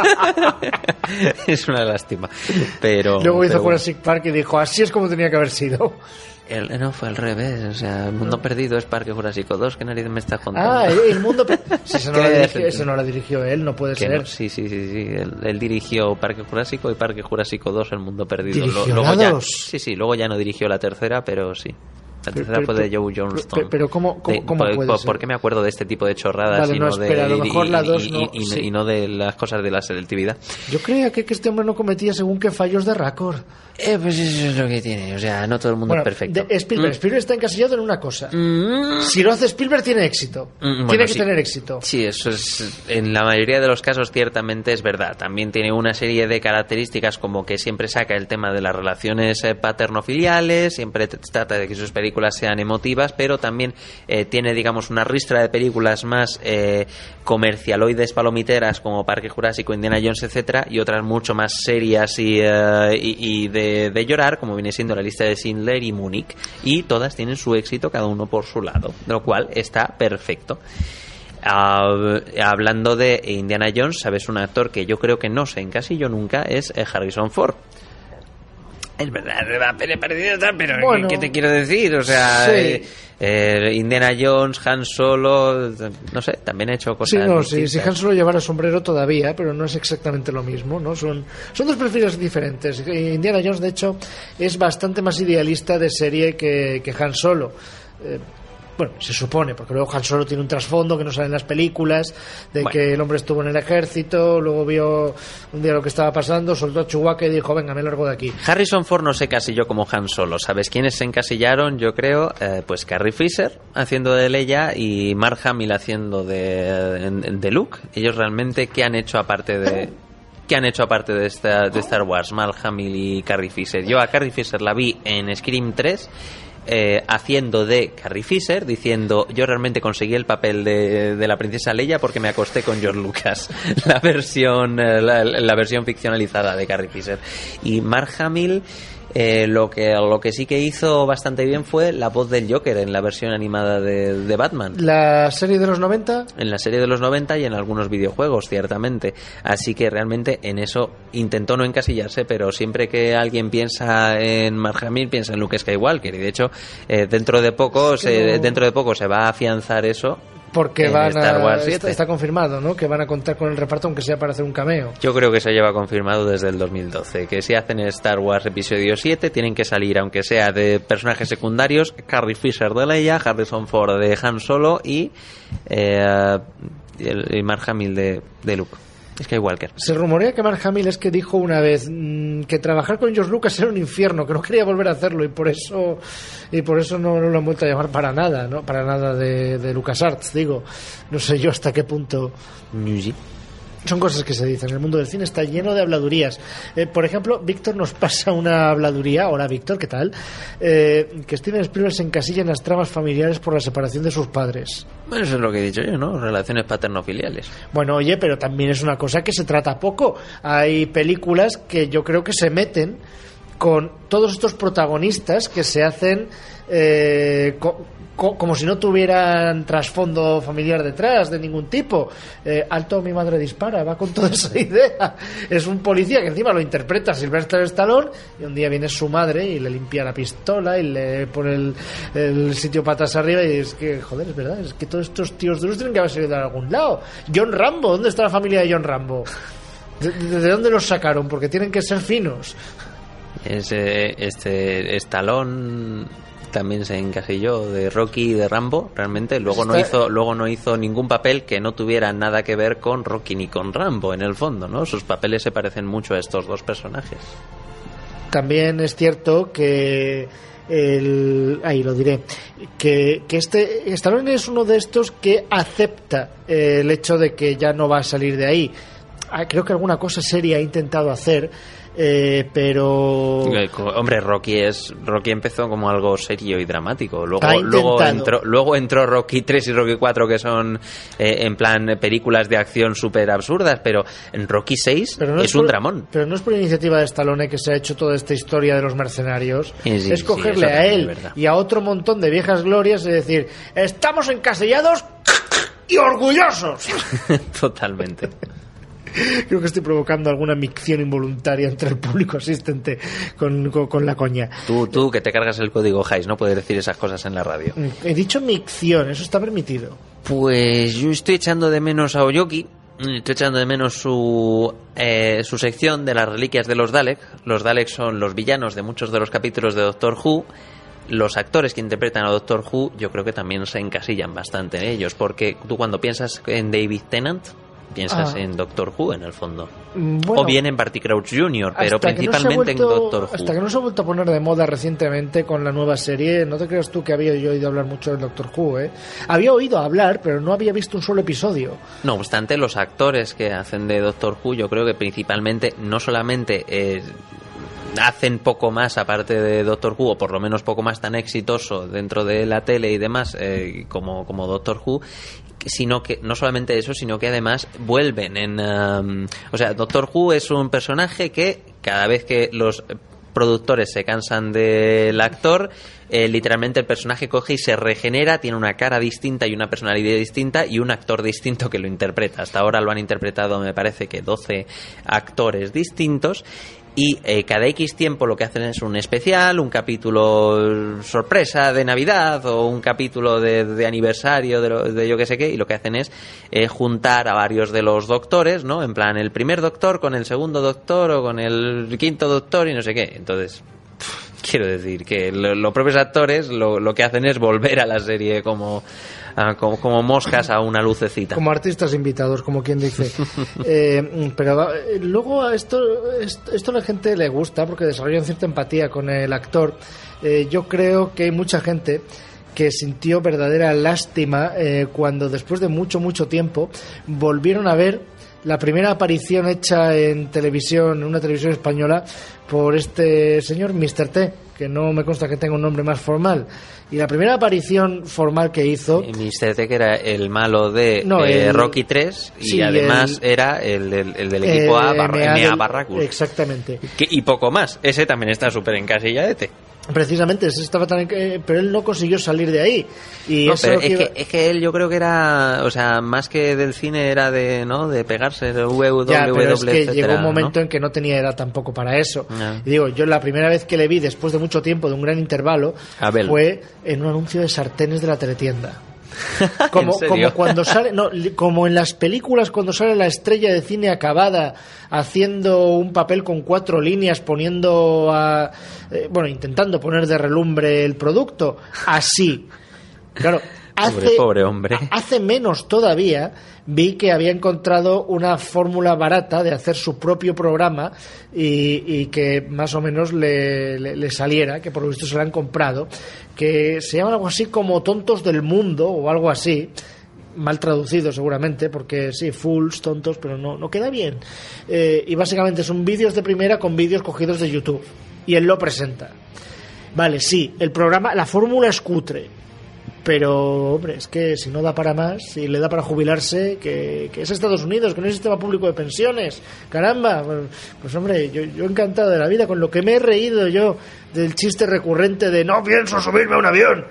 Es una lástima. Pero luego hizo pero Jurassic bueno. Park y dijo, así es como tenía que haber sido. El, no, fue al revés. O sea, El Mundo no. Perdido es Parque Jurásico dos, que nadie me está contando. Ah, El Mundo Perdido. Si eso no, la dirigió, eso no la dirigió él, no puede ser. No, sí, sí, sí. sí. Él, él dirigió Parque Jurásico y Parque Jurásico dos, El Mundo Perdido. ¿Dirigió luego la ya, dos? Sí, sí, luego ya no dirigió la tercera, pero sí. La tercera pero, fue de pero, Joe Johnston. Pero, pero ¿cómo, cómo, de, cómo por, puede por, ser? ¿Por qué me acuerdo de este tipo de chorradas vale, y, no, no espera, de, a lo mejor y, la dos y, no, y, sí. y no de las cosas de la selectividad? Yo creía que, que este hombre no cometía según qué fallos de récord. Eh, pues eso es lo que tiene. O sea, no todo el mundo bueno, es perfecto. De Spielberg. Mm. Spielberg está encasillado en una cosa. Mm. Si lo hace Spielberg, tiene éxito. Mm, bueno, tiene que sí. tener éxito. Sí, eso es. En la mayoría de los casos, ciertamente es verdad. También tiene una serie de características, como que siempre saca el tema de las relaciones eh, paterno-filiales, siempre trata de que sus películas sean emotivas, pero también eh, tiene, digamos, una ristra de películas más eh, comercialoides, palomiteras, como Parque Jurásico, Indiana Jones, etcétera, y otras mucho más serias y, eh, y, y de De, de llorar, como viene siendo La Lista de Schindler y Múnich, y todas tienen su éxito, cada uno por su lado, lo cual está perfecto. Uh, hablando de Indiana Jones, sabes, un actor que yo creo que no se encasilló nunca es Harrison Ford. Es verdad, la peli parecida, pero bueno, ¿qué, ¿qué te quiero decir? O sea, sí. eh, eh, Indiana Jones, Han Solo, no sé, también ha hecho cosas sí, no, distintas. Sí, sí, Han Solo llevara sombrero todavía, pero no es exactamente lo mismo, ¿no? Son, son dos perfiles diferentes. Indiana Jones, de hecho, es bastante más idealista de serie que, que Han Solo. Eh, Bueno, se supone, porque luego Han Solo tiene un trasfondo que no sale en las películas, de bueno. que el hombre estuvo en el ejército, luego vio un día lo que estaba pasando, soltó a Chewbacca y dijo, venga, me largo de aquí. Harrison Ford no se encasilló como Han Solo. ¿Sabes quiénes se encasillaron? Yo creo, eh, pues Carrie Fisher haciendo de Leia y Mark Hamill haciendo de, de, de Luke. Ellos realmente, ¿qué han hecho aparte de... ¿Qué han hecho aparte de, esta, de Star Wars? Mark Hamill y Carrie Fisher. Yo a Carrie Fisher la vi en Scream tres... Eh, haciendo de Carrie Fisher, diciendo, yo realmente conseguí el papel de, de la princesa Leia porque me acosté con George Lucas, la versión la, la versión ficcionalizada de Carrie Fisher. Y Mark Hamill, eh, lo que lo que sí que hizo bastante bien fue la voz del Joker en la versión animada de, de Batman. ¿La serie de los noventa? En la serie de los noventa y en algunos videojuegos, ciertamente. Así que realmente en eso intentó no encasillarse, pero siempre que alguien piensa en Mark Hamill, piensa en Luke Skywalker. Y de hecho, eh, dentro de poco es que se, no... dentro de poco se va a afianzar eso. Porque van a, está, está confirmado, ¿no? Que van a contar con el reparto, aunque sea para hacer un cameo. Yo creo que se lleva confirmado desde el dos mil doce. Que si hacen Star Wars Episodio siete, tienen que salir, aunque sea de personajes secundarios, Carrie Fisher de Leia, Harrison Ford de Han Solo y, eh, y Mark Hamill de, de Luke Skywalker. Se rumorea que Mark Hamill es que dijo una vez mmm, que trabajar con George Lucas era un infierno, que no quería volver a hacerlo y por eso y por eso no, no lo han vuelto a llamar para nada, ¿no? Para nada de, de LucasArts, digo. No sé yo hasta qué punto. Sí. Son cosas que se dicen. El mundo del cine está lleno de habladurías. Eh, por ejemplo, Víctor nos pasa una habladuría. Hola, Víctor, ¿qué tal? Eh, que Steven Spielberg se encasilla en las tramas familiares por la separación de sus padres. Bueno, eso es lo que he dicho yo, ¿no? Relaciones paterno-filiales. Bueno, oye, pero también es una cosa que se trata poco. Hay películas que yo creo que se meten con todos estos protagonistas que se hacen eh, co- co- como si no tuvieran trasfondo familiar detrás de ningún tipo. eh, Alto, mi madre dispara, va con toda esa idea. Es un policía que encima lo interpreta Sylvester Stallone y un día viene su madre y le limpia la pistola y le pone el, el sitio patas arriba y es que, joder, es verdad, es que todos estos tíos duros tienen que haber salido de algún lado. John Rambo, ¿dónde está la familia de John Rambo? ¿De, de, de dónde los sacaron? Porque tienen que ser finos. Ese, este Stallone también se encasilló de Rocky y de Rambo, realmente. Luego no hizo, luego no hizo ningún papel que no tuviera nada que ver con Rocky ni con Rambo, en el fondo, ¿no? Sus papeles se parecen mucho a estos dos personajes. También es cierto que el, ahí lo diré, que, que este Stallone es uno de estos que acepta eh, el hecho de que ya no va a salir de ahí. Creo que alguna cosa seria ha intentado hacer, eh, pero hombre, Rocky es Rocky empezó como algo serio y dramático. Luego luego entró luego entró Rocky tres y Rocky cuatro, que son eh, en plan películas de acción súper absurdas, pero en Rocky seis es, es un por, dramón. Pero no es por iniciativa de Stallone que se ha hecho toda esta historia de los mercenarios. Sí, sí, es cogerle sí, a él y a otro montón de viejas glorias y decir, estamos encasillados y orgullosos. Totalmente. Creo que estoy provocando alguna micción involuntaria entre el público asistente con, con, con la coña. Tú, tú que te cargas el código Hays, no puedes decir esas cosas en la radio. He dicho micción, eso está permitido. Pues yo estoy echando de menos a Oyoki. Estoy echando de menos su eh, su sección de las reliquias de los Dalek. Los Dalek son los villanos de muchos de los capítulos de Doctor Who. Los actores que interpretan a Doctor Who yo creo que también se encasillan bastante en ellos, porque tú cuando piensas en David Tennant piensas ah. en Doctor Who en el fondo, bueno, o bien en Barty Crouch junior, pero principalmente no vuelto, en Doctor Who. Hasta que no se ha vuelto a poner de moda recientemente con la nueva serie. No te creas tú que había yo oído hablar mucho del Doctor Who, ¿eh? Había oído hablar, pero no había visto un solo episodio. No obstante, los actores que hacen de Doctor Who yo creo que principalmente no solamente eh, hacen poco más aparte de Doctor Who, o por lo menos poco más tan exitoso dentro de la tele y demás eh, como, como Doctor Who, sino que no solamente eso, sino que además vuelven en um, o sea, Doctor Who es un personaje que cada vez que los productores se cansan del actor, eh, literalmente el personaje coge y se regenera, tiene una cara distinta y una personalidad distinta y un actor distinto que lo interpreta. Hasta ahora lo han interpretado, me parece que doce actores distintos. Y eh, cada X tiempo lo que hacen es un especial, un capítulo sorpresa de Navidad o un capítulo de, de aniversario de, lo, de yo que sé qué, y lo que hacen es eh, juntar a varios de los doctores, ¿no? En plan, el primer doctor con el segundo doctor o con el quinto doctor y no sé qué. Entonces, pff, quiero decir que lo, los propios actores lo, lo que hacen es volver a la serie como... Ah, como, como moscas a una lucecita. Como artistas invitados, como quien dice. eh, pero eh, luego a esto, esto, esto a la gente le gusta porque desarrollan cierta empatía con el actor. Eh, yo creo que hay mucha gente que sintió verdadera lástima eh, cuando después de mucho, mucho tiempo volvieron a ver la primera aparición hecha en televisión, en una televisión española, por este señor mister T, que no me consta que tenga un nombre más formal. Y la primera aparición formal que hizo... mister T, que era el malo de no, eh, el, Rocky tres, y sí, además el, era el, el, el del equipo eh, A, barra, M A Barracus. Exactamente. Que, y poco más. Ese también está súper encasilladete. Precisamente, ese estaba tan, pero él no consiguió salir de ahí. Y no, eso pero que es, iba... que, es que él yo creo que era, o sea, más que del cine era de, ¿no? De pegarse de W W E, ya, pero es que etcétera, llegó un momento ¿no? en que no tenía edad tampoco para eso. Ya. Y digo, yo la primera vez que le vi después de mucho tiempo, de un gran intervalo, Abel. fue en un anuncio de sartenes de la teletienda. Como, como cuando sale, no, como en las películas cuando sale la estrella de cine acabada haciendo un papel con cuatro líneas, poniendo a, eh, bueno, intentando poner de relumbre el producto, así. Claro, hace, pobre, pobre hombre. hace menos todavía vi que había encontrado una fórmula barata de hacer su propio programa y, y que más o menos le, le, le saliera, que por lo visto se lo han comprado, que se llama algo así como Tontos del Mundo o algo así, mal traducido seguramente, porque sí, fools, tontos, pero no, no queda bien. Eh, y básicamente son vídeos de primera con vídeos cogidos de YouTube y él lo presenta. Vale, sí, el programa, la fórmula es cutre, pero, hombre, es que si no da para más, si le da para jubilarse, que, que es Estados Unidos, que no hay sistema público de pensiones, caramba, pues, pues hombre, yo, yo encantado de la vida, con lo que me he reído yo del chiste recurrente de no pienso subirme a un avión.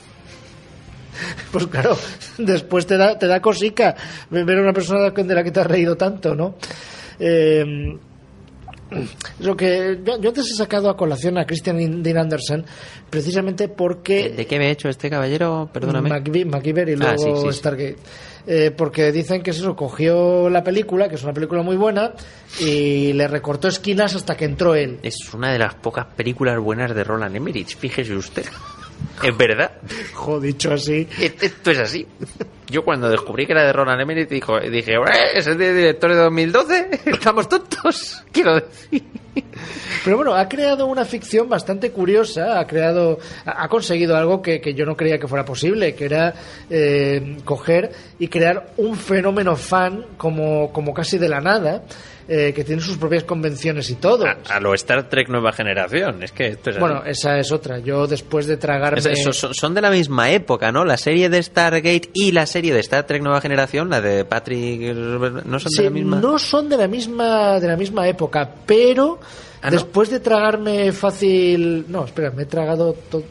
Pues claro, después te da, te da cosica ver a una persona de la que te has reído tanto, ¿no? Eh... Lo que yo, yo antes he sacado a colación a Christian Dean Anderson precisamente porque... ¿De qué me he hecho este caballero? Perdóname. MacGyver y luego ah, sí, sí, sí. Stargate. Eh, porque dicen que eso, cogió la película, que es una película muy buena, y le recortó esquinas hasta que entró él. Es una de las pocas películas buenas de Roland Emmerich, fíjese usted. Es verdad. Joder, dicho así. Esto es así. Yo cuando descubrí que era de Roland Emmerich dijo, dije, ¿es el director de dos mil doce? Estamos tontos, quiero decir. Pero bueno, ha creado una ficción bastante curiosa, ha creado, ha conseguido algo que, que yo no creía que fuera posible, que era eh, coger y crear un fenómeno fan como, como casi de la nada. Eh, que tiene sus propias convenciones y todo. A, a lo Star Trek Nueva Generación, es que esto es bueno, así. Esa es otra. Yo después de tragarme... Es, es, son, son de la misma época, ¿no? La serie de Stargate y la serie de Star Trek Nueva Generación, la de Patrick... ¿No son sí, de la misma? No son de la misma, de la misma época, pero... ¿Ah, no? Después de tragarme fácil... No, espera, me he tragado... To...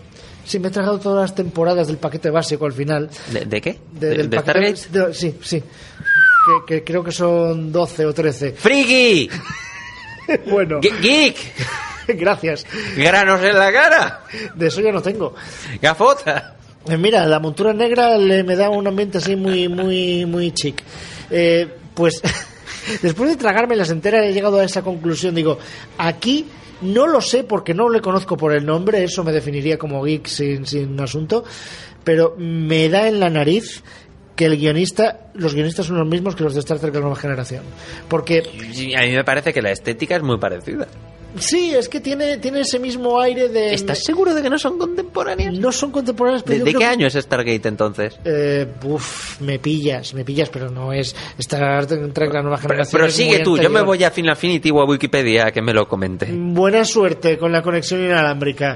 Sí, me he tragado todas las temporadas del paquete básico al final. ¿De, de qué? De, ¿De, del de paquete, Stargate? de- sí, sí. Que, que creo que son doce o trece. ¡Friki! Bueno. ¡Geek! Gracias. ¡Granos en la cara! De eso ya no tengo. ¡Gafota! Eh, Mira, la montura negra le, me da un ambiente así muy, muy, muy chic. Eh, pues después de tragarme las enteras he llegado a esa conclusión. Digo, aquí no lo sé porque no le conozco por el nombre, eso me definiría como geek sin, sin asunto, pero me da en la nariz que el guionista, los guionistas son los mismos que los de Star Trek: La Nueva Generación. Porque A mí me parece que la estética es muy parecida. sí, es que tiene, tiene ese mismo aire de... ¿Estás seguro de que no son contemporáneas? No son contemporáneas, pero ¿De, yo de creo qué que- año es Stargate entonces? Eh, uf, me pillas, me pillas, pero no es Star Trek: La Nueva Generación. Pero es sigue muy tú, yo me anterior. voy a Final Affinity o a Wikipedia a que me lo comente. Buena suerte con la conexión inalámbrica.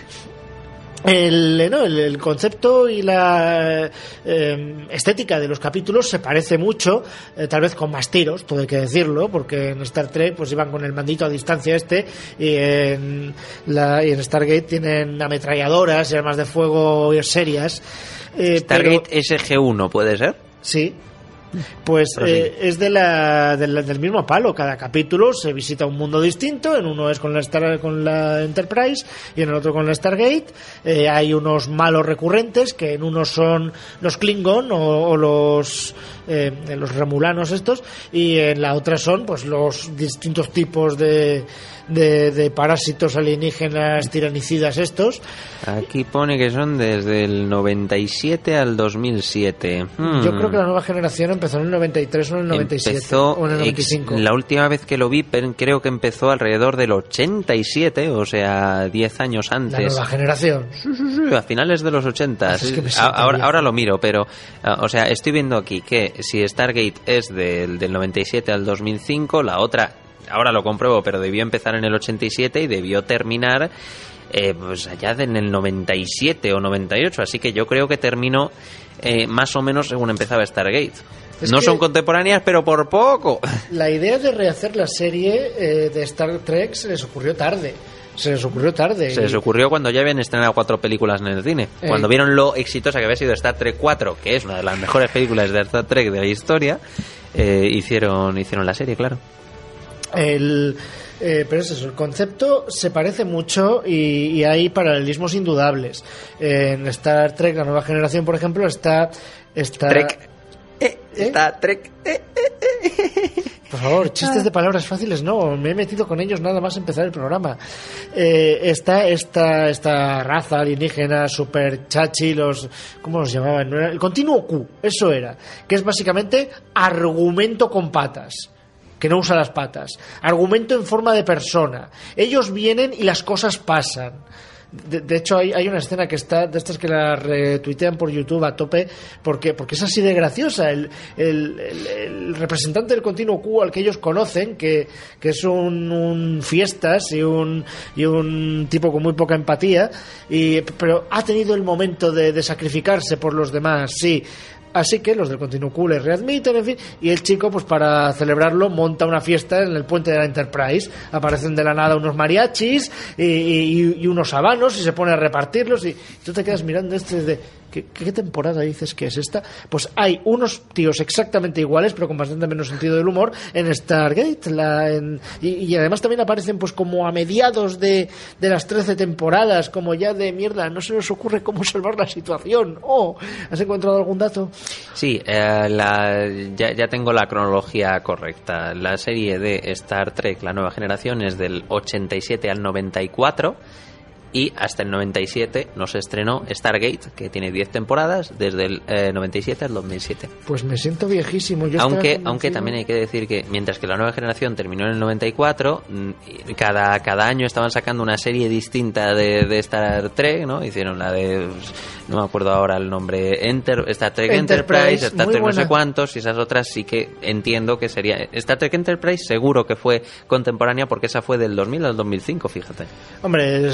El, eh, no, el, el concepto y la eh, estética de los capítulos se parece mucho, eh, tal vez con más tiros, todo hay que decirlo, porque en Star Trek pues iban con el mandito a distancia este y en, la, y en Stargate tienen ametralladoras y armas de fuego serias. Eh, Stargate pero- S G uno, ¿puede ser? Sí. Pues Pero sí. eh, es de la, de la- del mismo palo. Cada capítulo se visita un mundo distinto. En uno es con la, Star, con la Enterprise y en el otro con la Stargate. Eh, hay unos malos recurrentes que en uno son los Klingon o, o los eh, los Romulanos estos, y en la otra son pues los distintos tipos de, de, de parásitos alienígenas tiranicidas estos. Aquí pone que son desde el noventa y siete al dos mil siete. Hmm. Yo creo que la Nueva Generación empezó en el noventa y tres o en el noventa y siete Empezó, o en el noventa y ex- cinco. la última vez que lo vi, pero creo que empezó alrededor del ochenta y siete, o sea, diez años La antes. Nueva Generación. A finales de los ochenta. Es que me A- siento ahora, viejo. ahora lo miro, pero, ah, o sea, estoy viendo aquí que si Stargate es del, del noventa y siete al dos mil cinco, la otra, ahora lo compruebo, pero debió empezar en el ochenta y siete y debió terminar eh, pues allá en el noventa y siete o noventa y ocho, así que yo creo que terminó eh, más o menos según empezaba Stargate. Es No que- son contemporáneas, pero por poco. La idea de rehacer la serie eh, de Star Trek se les ocurrió tarde. Se les ocurrió tarde. Se les ocurrió cuando ya habían estrenado cuatro películas en el cine. Eh. Cuando vieron lo exitosa que había sido Star Trek cuatro, que es una de las mejores películas de Star Trek de la historia, eh, hicieron, hicieron la serie, claro. El, eh, pero es eso, el concepto se parece mucho y, y hay paralelismos indudables. En Star Trek: La Nueva Generación, por ejemplo, está... está Trek. Eh, Star Trek. Eh. Por favor, chistes de palabras fáciles no, me he metido con ellos nada más empezar el programa. Eh, está esta, esta raza alienígena super chachi, los, ¿cómo los llamaban? ¿No era? El continuo Q, eso era, que es básicamente argumento con patas, que no usa las patas, argumento en forma de persona. Ellos vienen y las cosas pasan. De, de hecho hay, hay una escena que está de estas que la retuitean por YouTube a tope porque, porque es así de graciosa. El, el, el, el representante del continuo Q al que ellos conocen, que, que es un, un fiestas y un, y un tipo con muy poca empatía, y, pero ha tenido el momento de, de sacrificarse por los demás, sí. Así que los del Continuo Q le readmiten, en fin, y el chico, pues para celebrarlo, monta una fiesta en el puente de la Enterprise. Aparecen de la nada unos mariachis y, y, y unos habanos y se pone a repartirlos y tú te quedas mirando este de... ¿Qué, ¿Qué temporada dices que es esta? Pues hay unos tíos exactamente iguales, pero con bastante menos sentido del humor, en Stargate. La, en, y, y además también aparecen pues como a mediados de, de las trece temporadas, como ya de mierda, no se nos ocurre cómo salvar la situación. Oh, ¿has encontrado algún dato? Sí, eh, la, ya, ya tengo la cronología correcta. La serie de Star Trek, La Nueva Generación, es del ochenta y siete al noventa y cuatro. Y hasta el noventa y siete nos estrenó Stargate, que tiene diez temporadas, desde el eh, noventa y siete al dos mil siete. Pues me siento viejísimo. Yo Aunque, estaba aunque convencido- también hay que decir que mientras que La Nueva Generación terminó en el noventa y cuatro, mm, cada, cada año estaban sacando una serie distinta de, de Star Trek, ¿no? Hicieron la de, no me acuerdo ahora el nombre, Enter, Star Trek Enterprise, Enterprise, Star muy Trek no sé buena. cuántos, y esas otras sí que entiendo que sería... Star Trek Enterprise seguro que fue contemporánea porque esa fue del dos mil al dos mil cinco, fíjate. Hombre, estaban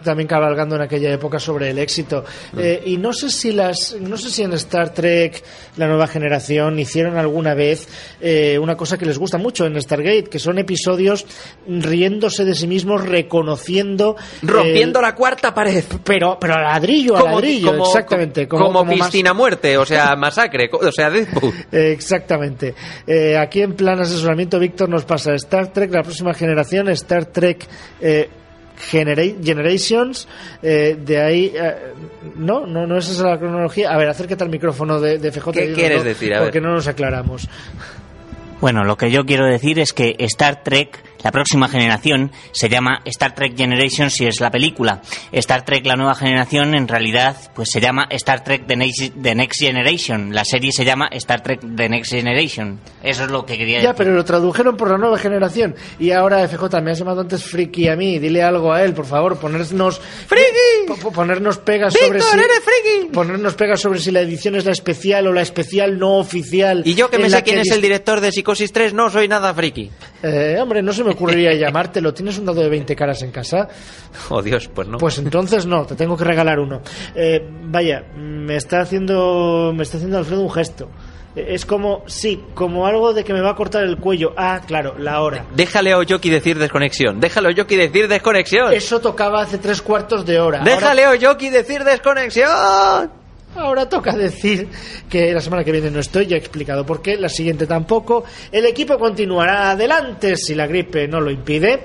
también cabalgando en aquella época sobre el éxito. Mm. Eh, y no sé si las, no sé si en Star Trek, la nueva generación, hicieron alguna vez eh, una cosa que les gusta mucho en Stargate, que son episodios riéndose de sí mismos, reconociendo... Rompiendo eh, la cuarta pared. Pero, pero a ladrillo, a como, ladrillo, como, exactamente. Como, como, como piscina más... muerte, o sea, masacre, o sea, Deadpool. Eh, exactamente. Eh, aquí en plan asesoramiento, Víctor nos pasa Star Trek, la próxima generación, Star Trek... Eh, Genera- Generations, eh, de ahí eh, no, no, no es esa la cronología. A ver, acércate al micrófono de, de F J. ¿Qué quieres no, decir? A porque ver. no nos aclaramos. Bueno, lo que yo quiero decir es que Star Trek, la próxima generación, se llama Star Trek Generations si es la película. Star Trek, la nueva generación, en realidad, pues se llama Star Trek The Next, The Next Generation. La serie se llama Star Trek The Next Generation. Eso es lo que quería decir. Ya, pero lo tradujeron por la nueva generación. Y ahora, F J, me has llamado antes friki a mí. Dile algo a él, por favor. Ponernos... ¡Friki! Ponernos pegas ¡Víctor, sobre si... eres friki! Ponernos pegas sobre si la edición es la especial o la especial no oficial. Y yo que me sé quién que es dis... el director de Psicosis tres, no soy nada friki. Eh, hombre, no se me ocurriría llamártelo. ¿Tienes un dado de veinte caras en casa? Oh, Dios, pues no. Pues entonces no, te tengo que regalar uno. Eh, vaya, me está haciendo me está haciendo Alfredo un gesto. Es como, sí, como algo de que me va a cortar el cuello. Ah, claro, la hora. Déjale a Oyoki decir desconexión. Déjale a Oyoki decir desconexión. Eso tocaba hace tres cuartos de hora. Déjale a Oyoki decir desconexión. Ahora toca decir que la semana que viene no estoy, ya he explicado por qué, la siguiente tampoco. El equipo continuará adelante si la gripe no lo impide.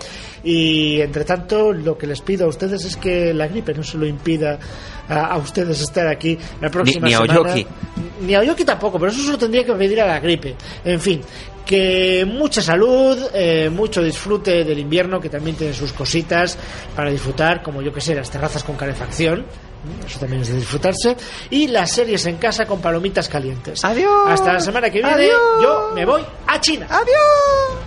Y entre tanto, lo que les pido a ustedes es que la gripe no se lo impida a, a ustedes estar aquí la próxima ni, ni semana. Ni a Oyoki. Ni a Oyoki tampoco, pero eso se lo tendría que pedir a la gripe. En fin, que mucha salud, eh, mucho disfrute del invierno, que también tiene sus cositas para disfrutar, como yo que sé, las terrazas con calefacción. Eso también es de disfrutarse. Y las series en casa con palomitas calientes. Adiós. Hasta la semana que viene. Adiós. Yo me voy a China. Adiós.